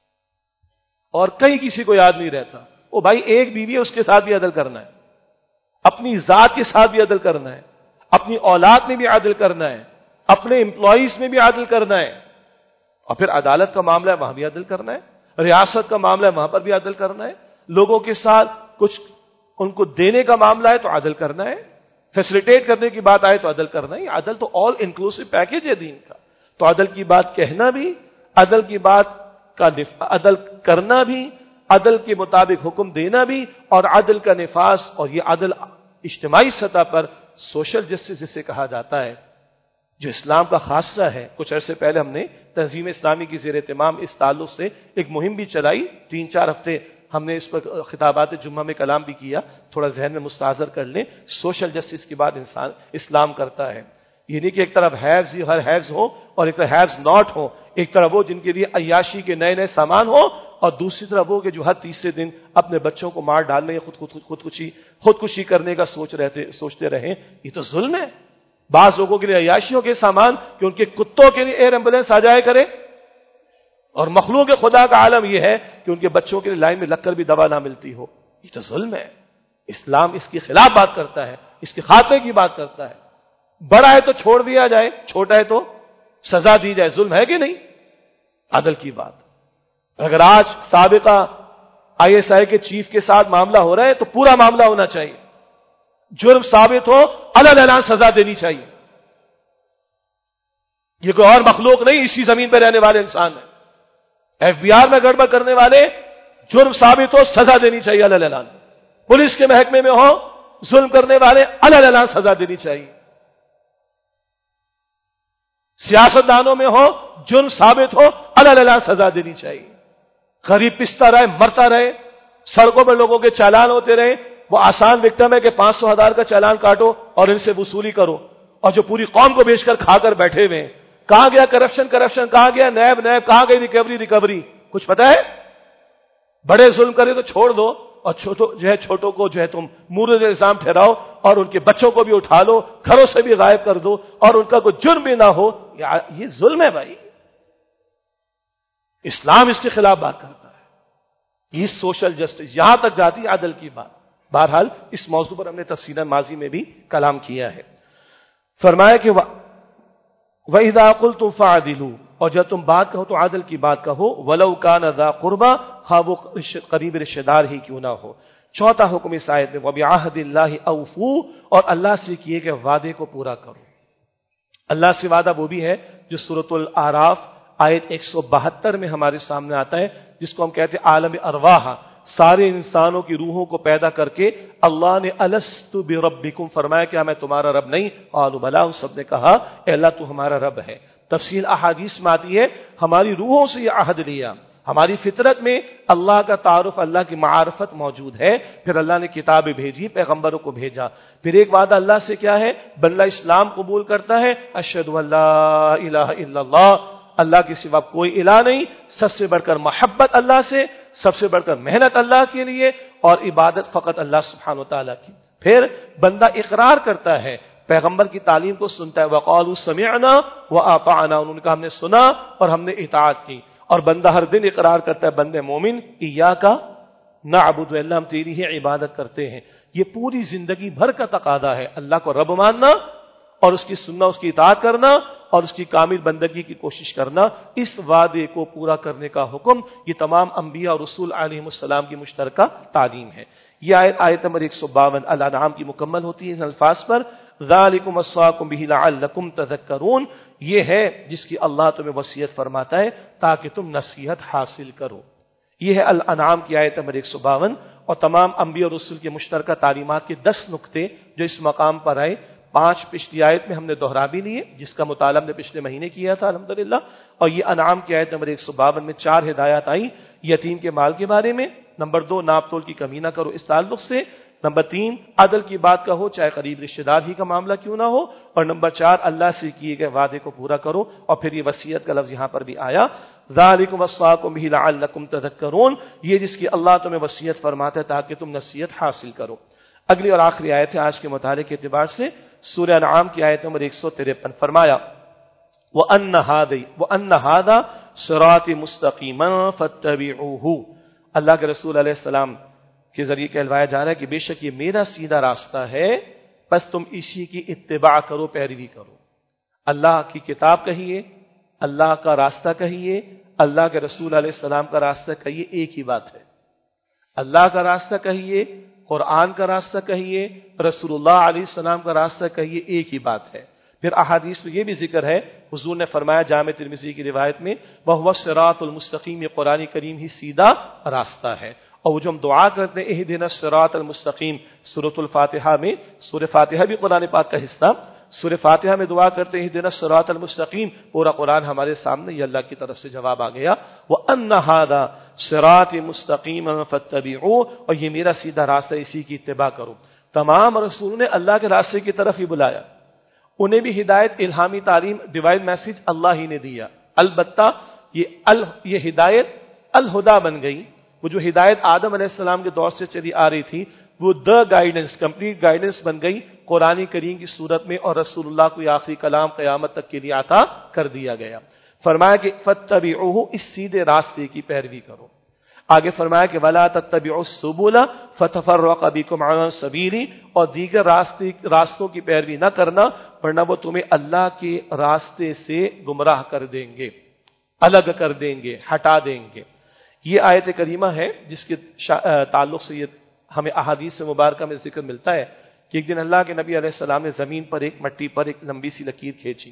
اور کہیں کسی کو یاد نہیں رہتا۔ او بھائی ایک بیوی ہے، اس کے ساتھ بھی عدل کرنا ہے، اپنی ذات کے ساتھ بھی عدل کرنا ہے، اپنی اولاد میں بھی عدل کرنا ہے، اپنے امپلائیز میں بھی عدل کرنا ہے، اور پھر عدالت کا معاملہ ہے وہاں بھی عدل کرنا ہے، ریاست کا معاملہ ہے وہاں پر بھی عدل کرنا ہے، لوگوں کے ساتھ کچھ ان کو دینے کا معاملہ ہے تو عدل کرنا ہے، فیسلیٹیٹ کرنے کی بات آئے تو عدل کرنا ہے۔ عدل تو آل انکلوسیو پیکیج ہے دین کا۔ تو عدل کی بات کہنا بھی، عدل کی بات کا عدل کرنا بھی، عدل کے مطابق حکم دینا بھی، اور عدل کا نفاذ، اور یہ عدل اجتماعی سطح پر سوشل جسٹس جسے کہا جاتا ہے، جو اسلام کا خاصہ ہے۔ کچھ عرصے پہلے ہم نے تنظیم اسلامی کی زیر اہتمام اس تعلق سے ایک مہم بھی چلائی، 3-4 ہفتے ہم نے اس پر خطابات جمعہ میں کلام بھی کیا، تھوڑا ذہن میں مستحضر کر لیں۔ سوشل جسٹس کی بات اسلام کرتا ہے، یہ نہیں کہ ایک طرف ہیوز ہی ہر ہیوز ہو اور ایک طرف ہیوز ناٹ ہو، ایک طرف وہ جن کے لیے عیاشی کے نئے نئے سامان ہو، اور دوسری طرف وہ کہ جو ہر تیسرے دن اپنے بچوں کو مار ڈالنے یا خودکشی کرنے کا سوچتے رہیں۔ یہ تو ظلم ہے۔ بعض لوگوں کے لیے عیاشیوں کے سامان کہ ان کے کتوں کے لیے ایئر ایمبولینس آ جائے کرے، اور مخلوق خدا کا عالم یہ ہے کہ ان کے بچوں کے لیے لائن میں لگ کر بھی دوا نہ ملتی ہو۔ یہ تو ظلم ہے۔ اسلام اس کے خلاف بات کرتا ہے، اس کے خاتمے کی بات کرتا ہے۔ بڑا ہے تو چھوڑ دیا جائے، چھوٹا ہے تو سزا دی جائے، ظلم ہے کہ نہیں؟ عدل کی بات۔ اگر آج سابقہ ISI کے چیف کے ساتھ معاملہ ہو رہا ہے تو پورا معاملہ ہونا چاہیے، جرم ثابت ہو علل اعلان سزا دینی چاہیے۔ یہ کوئی اور مخلوق نہیں، اسی زمین پہ رہنے والے انسان ہیں۔ FBI میں گڑبڑ کرنے والے، جرم ثابت ہو سزا دینی چاہیے علل اعلان۔ پولیس کے محکمے میں ہو ظلم کرنے والے، علل اعلان سزا دینی چاہیے۔ سیاستدانوں میں ہو جرم ثابت ہو علل اعلان سزا دینی چاہیے۔ غریب پستا رہے، مرتا رہے، سڑکوں پر لوگوں کے چالان ہوتے رہے، وہ آسان وکٹم ہے کہ 500,000 کا چالان کاٹو اور ان سے وصولی کرو، اور جو پوری قوم کو بیچ کر کھا کر بیٹھے ہوئے ہیں۔ کہاں گیا کرپشن، کہاں گیا نیب، کہاں گئی ریکوری؟ کچھ پتا ہے؟ بڑے ظلم کرے تو چھوڑ دو، اور چھوٹوں کو تم مورد الزام ٹھہراؤ، اور ان کے بچوں کو بھی اٹھا لو، گھروں سے بھی غائب کر دو، اور ان کا کوئی جرم بھی نہ ہو۔ یہ ظلم ہے بھائی، اسلام اس کے خلاف بات کرتا ہے۔ یہ سوشل جسٹس یہاں تک جاتی عدل کی بات۔ بہرحال اس موضوع پر ہم نے تفصیلاً ماضی میں بھی کلام کیا ہے۔ فرمایا کہ وَإِذَا قُلْتُمْ فَعَدِلُوا، اور جب تم بات کہو تو عدل کی بات کہو، وَلَوْ كَانَ ذَا قُرْبَىٰ، خواہ وہ قریب رشتہ دار ہی کیوں نہ ہو، چوتھا حکم اس آیت میں وَبِعَهْدِ اللَّهِ أَوْفُوا، اور اللہ سے کیے گئے وعدے کو پورا کرو۔ اللہ سے وعدہ وہ بھی ہے جو سورۃ الاعراف آیت 172 میں ہمارے سامنے آتا ہے، جس کو ہم کہتے ہیں عالم ارواح، سارے انسانوں کی روحوں کو پیدا کر کے اللہ نے الست بربکم فرمایا کیا میں تمہارا رب نہیں؟ قالوا بلا، ان سب نے کہا اے اللہ تو ہمارا رب ہے۔ تفصیل احادیث میں آتی ہے، ہماری روحوں سے یہ عہد لیا، ہماری فطرت میں اللہ کا تعارف، اللہ کی معارفت موجود ہے، پھر اللہ نے کتابیں بھیجی، پیغمبروں کو بھیجا، پھر ایک وعدہ اللہ سے کیا ہے؟ بندہ اسلام قبول کرتا ہے، اشہد ان لا الہ الا اللہ، اللہ کے سوا کوئی الہ نہیں، سب سے بڑھ کر محبت اللہ سے، سب سے بڑھ کر محنت اللہ کے لیے، اور عبادت فقط اللہ سبحانہ وتعالی کی۔ پھر بندہ اقرار کرتا ہے، پیغمبر کی تعلیم کو سنتا ہے، وقالوا سمعنا واطعنا، انہوں نے کہا ہم نے سنا اور ہم نے اطاعت کی، اور بندہ ہر دن اقرار کرتا ہے بندے مومن ایاک نعبد، اللہ ہم تیری ہی عبادت کرتے ہیں۔ یہ پوری زندگی بھر کا تقاضا ہے، اللہ کو رب ماننا اور اس کی سننا، اس کی اطاعت کرنا اور اس کی کامل بندگی کی کوشش کرنا، اس وعدے کو پورا کرنے کا حکم یہ تمام انبیاء اور رسول علیہم السلام کی مشترکہ تعلیم ہے۔ یہ آیت نمبر 152 الانعام کی مکمل ہوتی ہے ان الفاظ پر، ذالکم وصاکم بہ لعلکم تذکرون، یہ ہے جس کی اللہ تمہیں وصیت فرماتا ہے تاکہ تم نصیحت حاصل کرو۔ یہ ہے الانعام کی آیت نمبر 152 اور تمام انبیاء اور رسول کے مشترکہ تعلیمات کے 10 نقطے جو اس مقام پر آئے۔ 5 پچھلی آیت میں ہم نے دوہرا بھی لیے، جس کا مطالعہ ہم نے پچھلے مہینے کیا تھا الحمدللہ، اور یہ انعام کی آیت نمبر 152 میں 4 ہدایات آئی، یتیم کے مال کے بارے میں، نمبر 2 ناپ تول کی کمی نہ کرو اس تعلق سے، نمبر 3 عدل کی بات کا ہو چاہے قریب رشتہ دار ہی کا معاملہ کیوں نہ ہو، اور نمبر 4 اللہ سے کیے گئے وعدے کو پورا کرو، اور پھر یہ وصیت کا لفظ یہاں پر بھی آیا، ذالکم وصاکم بہ لعلکم تذکرون، یہ جس کی اللہ تمہیں وصیت فرماتا ہے تاکہ تم نصیحت حاصل کرو۔ اگلی اور آخری آیت ہے آج کے مطالعے کے اعتبار سے سورہ انعام کی آیت نمبر 153، فرمایا وَأَنَّ هَذَا صِرَاطِ مُسْتَقِيمًا فَاتَّبِعُوهُ، اللہ کے رسول علیہ السلام کے ذریعے کہلوایا جا رہا ہے کہ بے شک یہ میرا سیدھا راستہ ہے، بس تم اسی کی اتباع کرو، پیروی کرو۔ اللہ کی کتاب کہیے، اللہ کا راستہ کہیے، اللہ کے رسول علیہ السلام کا راستہ کہیے، ایک ہی بات ہے۔ اللہ کا راستہ کہیے، قرآن کا راستہ کہیے، رسول اللہ علیہ السلام کا راستہ کہیے، ایک ہی بات ہے۔ پھر احادیث میں یہ بھی ذکر ہے، حضور نے فرمایا جامع ترمذی کی روایت میں وَهُوَ الصِّرَاطُ الْمُسْتَقِيمُ، یہ قرآن کریم ہی سیدھا راستہ ہے۔ اور وہ جو ہم دعا کرتے ہیں اہدنا الصراط المستقیم سورۃ الفاتحہ میں، سورہ فاتحہ بھی قرآن پاک کا حصہ، سورہ فاتحہ میں دعا کرتے ہیں اہدنا الصراط المستقیم، پورا قرآن ہمارے سامنے، یہ اللہ کی طرف سے جواب آ گیا، وَأَنَّ هَذَا صِرَاطِ مُسْتَقِيمًا فَاتَّبِعُوهُ، اور یہ میرا سیدھا راستہ، اسی کی اتباع کرو۔ تمام رسولوں نے اللہ کے راستے کی طرف ہی بلایا، انہیں بھی ہدایت، الہامی تعلیم، ڈیوائن میسج اللہ ہی نے دیا، البتہ یہ ہدایت الہدا بن گئی، وہ جو ہدایت آدم علیہ السلام کے دور سے چلی آ رہی تھی وہ گائیڈنس، کمپلیٹ گائیڈنس بن گئی قرآن کریم کی صورت میں، اور رسول اللہ کو یہ آخری کلام قیامت تک کے لیے عطا کر دیا گیا۔ فرمایا کہ فَاتَّبِعُوهُ، اس سیدھے راستے کی پیروی کرو۔ آگے فرمایا کہ وَلَا تَتَّبِعُوا السُّبُلَ فَتَفَرَّقَ بِكُمْ عَنْ سَبِيلِهِ، اور دیگر راستوں کی پیروی نہ کرنا ورنہ وہ تمہیں اللہ کے راستے سے گمراہ کر دیں گے، الگ کر دیں گے، ہٹا دیں گے۔ یہ آیت کریمہ ہے جس کے تعلق سے یہ ہمیں احادیث سے مبارکہ میں ذکر ملتا ہے کہ ایک دن اللہ کے نبی علیہ السلام نے زمین پر ایک مٹی پر ایک لمبی سی لکیر کھینچی،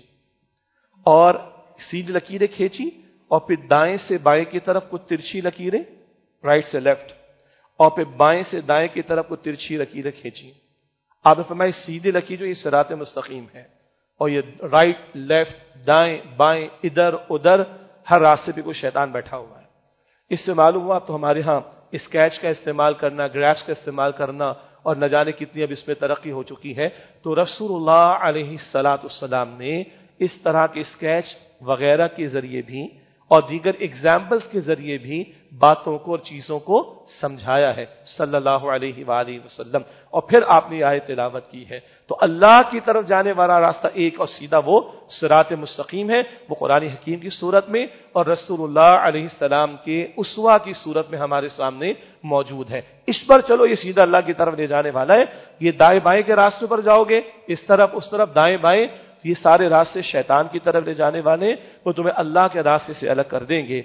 اور سیدھی لکیریں کھینچی، اور پھر دائیں سے بائیں کی طرف کچھ ترچھی لکیریں، رائٹ سے لیفٹ، اور پھر بائیں سے دائیں کی طرف کچھ ترچھی لکیریں کھینچی۔ آپ نے فرمایا سیدھی لکیر جو یہ صراط مستقیم ہے، اور یہ رائٹ لیفٹ دائیں بائیں ادھر ادھر ہر راستے پہ کوئی شیطان بیٹھا ہوا ہے۔ اس سے معلوم ہوا تو ہمارے ہاں اسکیچ کا استعمال کرنا، گرافس کا استعمال کرنا، اور نہ جانے کتنی اب اس میں ترقی ہو چکی ہے، تو رسول اللہ علیہ السلام نے اس طرح کے اسکیچ وغیرہ کے ذریعے بھی اور دیگر ایگزامپلز کے ذریعے بھی باتوں کو اور چیزوں کو سمجھایا ہے صلی اللہ علیہ وآلہ وسلم، اور پھر آپ نے آیت تلاوت کی ہے۔ تو اللہ کی طرف جانے والا راستہ ایک اور سیدھا وہ صراط مستقیم ہے، وہ قرآن حکیم کی صورت میں اور رسول اللہ علیہ السلام کے اسوہ کی صورت میں ہمارے سامنے موجود ہے۔ اس پر چلو، یہ سیدھا اللہ کی طرف لے جانے والا ہے۔ یہ دائیں بائیں کے راستے پر جاؤ گے، اس طرف اس طرف دائیں بائیں، یہ سارے راستے شیطان کی طرف لے جانے والے، وہ تمہیں اللہ کے راستے سے الگ کر دیں گے۔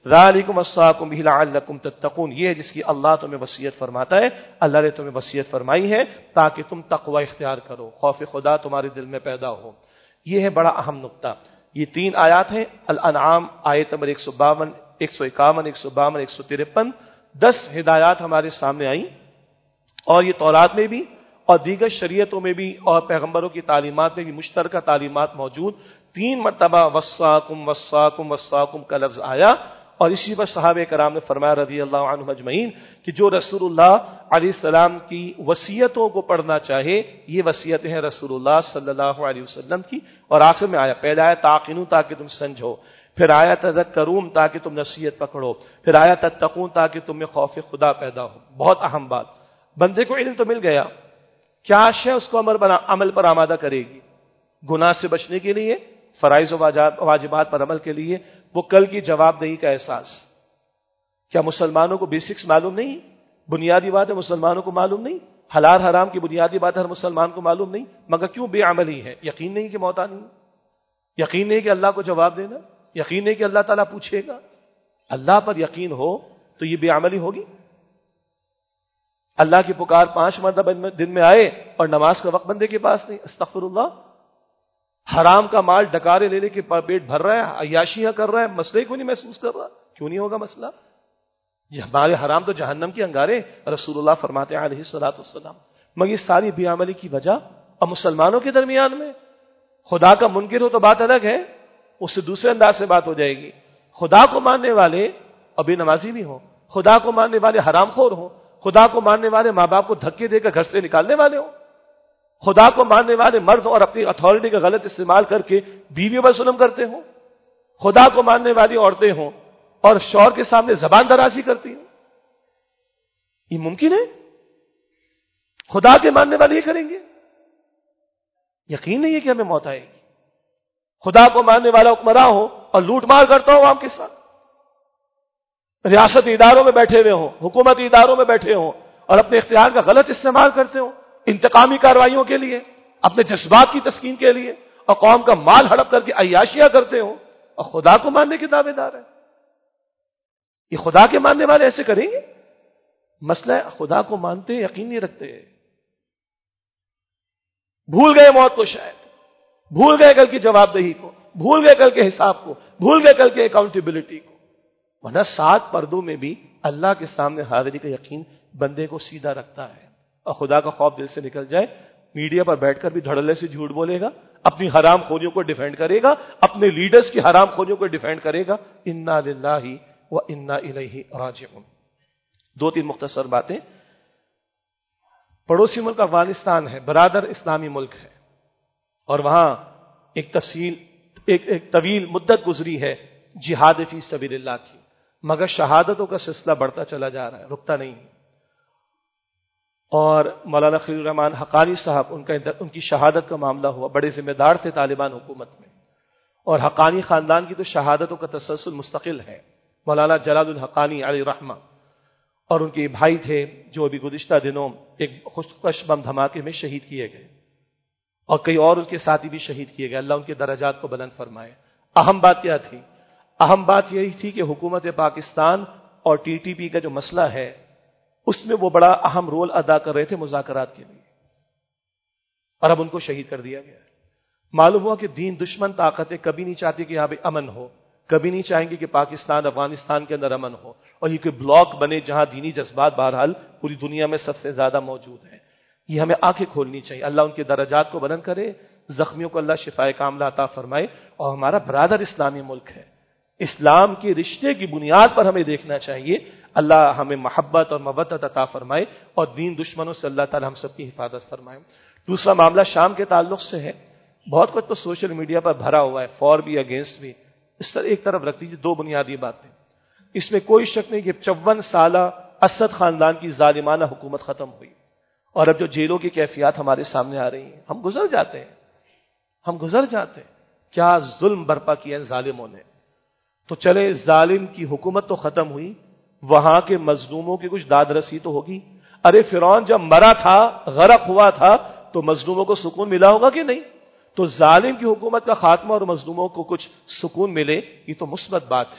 ذالکم وصاکم بہ لعلکم تتقون، یہ ہے جس کی اللہ تمہیں وصیت فرماتا ہے، اللہ نے تمہیں وصیت فرمائی ہے تاکہ تم تقوی اختیار کرو، خوف خدا تمہارے دل میں پیدا ہو۔ یہ ہے بڑا اہم نقطہ۔ یہ 3 آیات ہیں، الانعام آیت نمبر 152، 151، 152، 153، 10 ہدایات ہمارے سامنے آئیں، اور یہ تورات میں بھی اور دیگر شریعتوں میں بھی اور پیغمبروں کی تعلیمات میں بھی مشترکہ تعلیمات موجود۔ 3 مرتبہ وصاکم وصاکم وصاکم کا لفظ آیا، اور اسی پر صحابہ کرام نے فرمایا رضی اللہ عنہم اجمعین کہ جو رسول اللہ علیہ السلام کی وصیتوں کو پڑھنا چاہے، یہ وصیتیں ہیں رسول اللہ صلی اللہ علیہ وسلم کی۔ اور آخر میں آیا، پہلا آیا تعقلون تاکہ تم سمجھو، پھر آیا تذکرون تاکہ تم نصیحت پکڑو، پھر آیا تتقون تاکہ تم میں خوف خدا پیدا ہو۔ بہت اہم بات، بندے کو علم تو مل گیا، کیا شے اس کو عمل پر آمادہ کرے گی؟ گناہ سے بچنے کے لیے، فرائض و واجبات پر عمل کے لیے، وہ کل کی جواب دہی کا احساس۔ کیا مسلمانوں کو بیسکس معلوم نہیں؟ بنیادی بات ہے مسلمانوں کو معلوم نہیں، حلال حرام کی بنیادی بات ہر مسلمان کو معلوم نہیں، مگر کیوں بے عملی ہے؟ یقین نہیں کہ موت آنی ہے، یقین نہیں کہ اللہ کو جواب دینا، یقین نہیں کہ اللہ تعالیٰ پوچھے گا۔ اللہ پر یقین ہو تو یہ بے عملی ہوگی؟ اللہ کی پکار 5 مرتبہ دن میں آئے اور نماز کا وقت بندے کے پاس نہیں، استغفر اللہ۔ حرام کا مال ڈکارے لے لے کے پیٹ بھر رہا ہے، عیاشیاں کر رہا ہے، مسئلے کو نہیں محسوس کر رہا؟ کیوں نہیں ہوگا مسئلہ؟ یہ ہمارے حرام تو جہنم کے انگارے، رسول اللہ فرماتے ہیں علیہ الصلوۃ والسلام۔ مگر یہ ساری بے عملی کی وجہ اور مسلمانوں کے درمیان میں خدا کا منکر ہو تو بات الگ ہے، اس سے دوسرے انداز سے بات ہو جائے گی۔ خدا کو ماننے والے اور بے نمازی بھی ہوں، خدا کو ماننے والے حرام خور ہوں، خدا کو ماننے والے ماں باپ کو دھکے دے کر گھر سے نکالنے والے ہوں، خدا کو ماننے والے مرد اور اپنی اتھارٹی کا غلط استعمال کر کے بیویوں پر ظلم کرتے ہوں، خدا کو ماننے والی عورتیں ہوں اور شوہر کے سامنے زبان درازی کرتی ہوں، یہ ممکن ہے؟ خدا کے ماننے والے یہ کریں گے؟ یقین نہیں ہے کہ ہمیں موت آئے گی۔ خدا کو ماننے والا حکمراں ہو اور لوٹ مار کرتا ہوں عوام کے ساتھ، ریاستی اداروں میں بیٹھے ہوئے ہوں، حکومتی اداروں میں بیٹھے ہوں اور اپنے اختیار کا غلط استعمال کرتے ہوں انتقامی کارروائیوں کے لیے، اپنے جذبات کی تسکین کے لیے، اور قوم کا مال ہڑپ کر کے عیاشیاں کرتے ہوں، اور خدا کو ماننے کے دعوے دار ہیں۔ یہ خدا کے ماننے والے ایسے کریں گے؟ مسئلہ ہے خدا کو مانتے یقین نہیں رکھتے، بھول گئے موت کو، شاید بھول گئے کل کی جواب دہی کو، بھول گئے کل کے حساب کو، بھول گئے کل کے اکاؤنٹیبلٹی کو۔ ورنہ 7 پردوں میں بھی اللہ کے سامنے حاضری کا یقین بندے کو سیدھا رکھتا ہے، اور خدا کا خوف دل سے نکل جائے، میڈیا پر بیٹھ کر بھی دھڑلے سے جھوٹ بولے گا، اپنی حرام خوریوں کو ڈیفینڈ کرے گا، اپنے لیڈرز کی حرام خوریوں کو ڈیفینڈ کرے گا۔ انا للہ و انا الیہ راجعون۔ 2-3 مختصر باتیں۔ پڑوسی ملک افغانستان ہے، برادر اسلامی ملک ہے، اور وہاں ایک طویل مدت گزری ہے جہاد فی سبیل اللہ کی، مگر شہادتوں کا سلسلہ بڑھتا چلا جا رہا ہے، رکتا نہیں۔ اور مولانا خلیل الرحمان حقانی صاحب ان کی شہادت کا معاملہ ہوا، بڑے ذمہ دار تھے طالبان حکومت میں، اور حقانی خاندان کی تو شہادتوں کا تسلسل مستقل ہے۔ مولانا جلال الحقانی علیہ رحمہ اور ان کے بھائی تھے جو ابھی گزشتہ دنوں ایک خودکش بم دھماکے میں شہید کیے گئے، اور کئی اور ان کے ساتھی بھی شہید کیے گئے، اللہ ان کے درجات کو بلند فرمائے۔ اہم بات کیا تھی؟ اہم بات یہی تھی کہ حکومت پاکستان اور ٹی ٹی پی کا جو مسئلہ ہے اس میں وہ بڑا اہم رول ادا کر رہے تھے مذاکرات کے لیے، اور اب ان کو شہید کر دیا گیا۔ معلوم ہوا کہ دین دشمن طاقتیں کبھی نہیں چاہتی کہ یہاں پہ امن ہو، کبھی نہیں چاہیں گے کہ پاکستان افغانستان کے اندر امن ہو، اور یہ کوئی بلاک بنے جہاں دینی جذبات بہرحال پوری دنیا میں سب سے زیادہ موجود ہیں۔ یہ ہمیں آنکھیں کھولنی چاہیے، اللہ ان کے درجات کو بلند کرے، زخمیوں کو اللہ شفائے کاملہ عطا فرمائے، اور ہمارا برادر اسلامی ملک ہے، اسلام کے رشتے کی بنیاد پر ہمیں دیکھنا چاہیے، اللہ ہمیں محبت اور مودت عطا فرمائے، اور دین دشمنوں سے اللہ تعالی ہم سب کی حفاظت فرمائے۔ دوسرا معاملہ شام کے تعلق سے ہے، بہت کچھ تو سوشل میڈیا پر بھرا ہوا ہے، فور بھی اگینسٹ بھی، اس طرح ایک طرف رکھ دیجیے، 2 بنیادی باتیں۔ اس میں کوئی شک نہیں کہ 54 سالہ اسد خاندان کی ظالمانہ حکومت ختم ہوئی، اور اب جو جیلوں کی کیفیات ہمارے سامنے آ رہی ہیں، ہم گزر جاتے ہیں کیا ظلم برپا کیا ظالموں نے۔ تو چلے ظالم کی حکومت تو ختم ہوئی، وہاں کے مظلوموں کی کچھ داد رسی تو ہوگی۔ ارے فرعون جب مرا تھا، غرق ہوا تھا، تو مظلوموں کو سکون ملا ہوگا کہ نہیں؟ تو ظالم کی حکومت کا خاتمہ اور مظلوموں کو کچھ سکون ملے، یہ تو مثبت بات ہے۔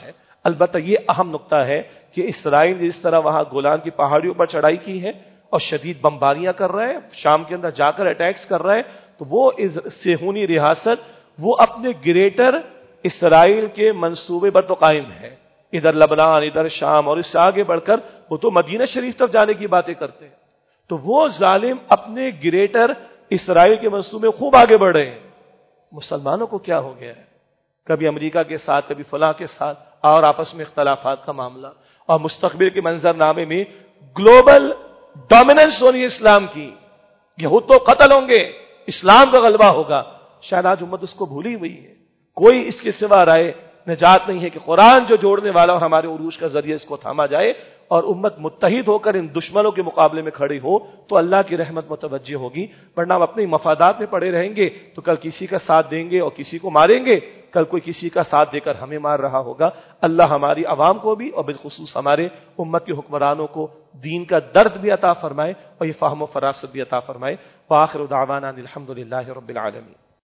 البتہ یہ اہم نقطہ ہے کہ اسرائیل نے اس طرح وہاں گولان کی پہاڑیوں پر چڑھائی کی ہے اور شدید بمباریاں کر رہا ہے، شام کے اندر جا کر اٹیکس کر رہا ہے، تو وہ صہیونی ریاست وہ اپنے گریٹر اسرائیل کے منصوبے پر تو قائم ہے، ادھر لبنان، ادھر شام، اور اس سے آگے بڑھ کر وہ تو مدینہ شریف تک جانے کی باتیں کرتے ہیں۔ تو وہ ظالم اپنے گریٹر اسرائیل کے منصوبے خوب آگے بڑھ رہے ہیں۔ مسلمانوں کو کیا ہو گیا ہے؟ کبھی امریکہ کے ساتھ، کبھی فلاں کے ساتھ، اور آپس میں اختلافات کا معاملہ، اور مستقبل کے منظر نامے میں گلوبل ڈومیننس ہونی اسلام کی، یہود تو قتل ہوں گے، اسلام کا غلبہ ہوگا۔ شاید آج امت اس کو بھولی ہوئی ہے۔ کوئی اس کے سوا رائے نجات نہیں ہے کہ قرآن جو جوڑنے والا اور ہمارے عروج کا ذریعہ اس کو تھاما جائے اور امت متحد ہو کر ان دشمنوں کے مقابلے میں کھڑی ہو تو اللہ کی رحمت متوجہ ہوگی، ورنہ ہم اپنے مفادات میں پڑے رہیں گے تو کل کسی کا ساتھ دیں گے اور کسی کو ماریں گے، کل کوئی کسی کا ساتھ دے کر ہمیں مار رہا ہوگا۔ اللہ ہماری عوام کو بھی اور بالخصوص ہمارے امت کے حکمرانوں کو دین کا درد بھی عطا فرمائے اور یہ فہم و فراست بھی عطا فرمائے۔ وآخر دعوانا الحمدللہ رب العالمین۔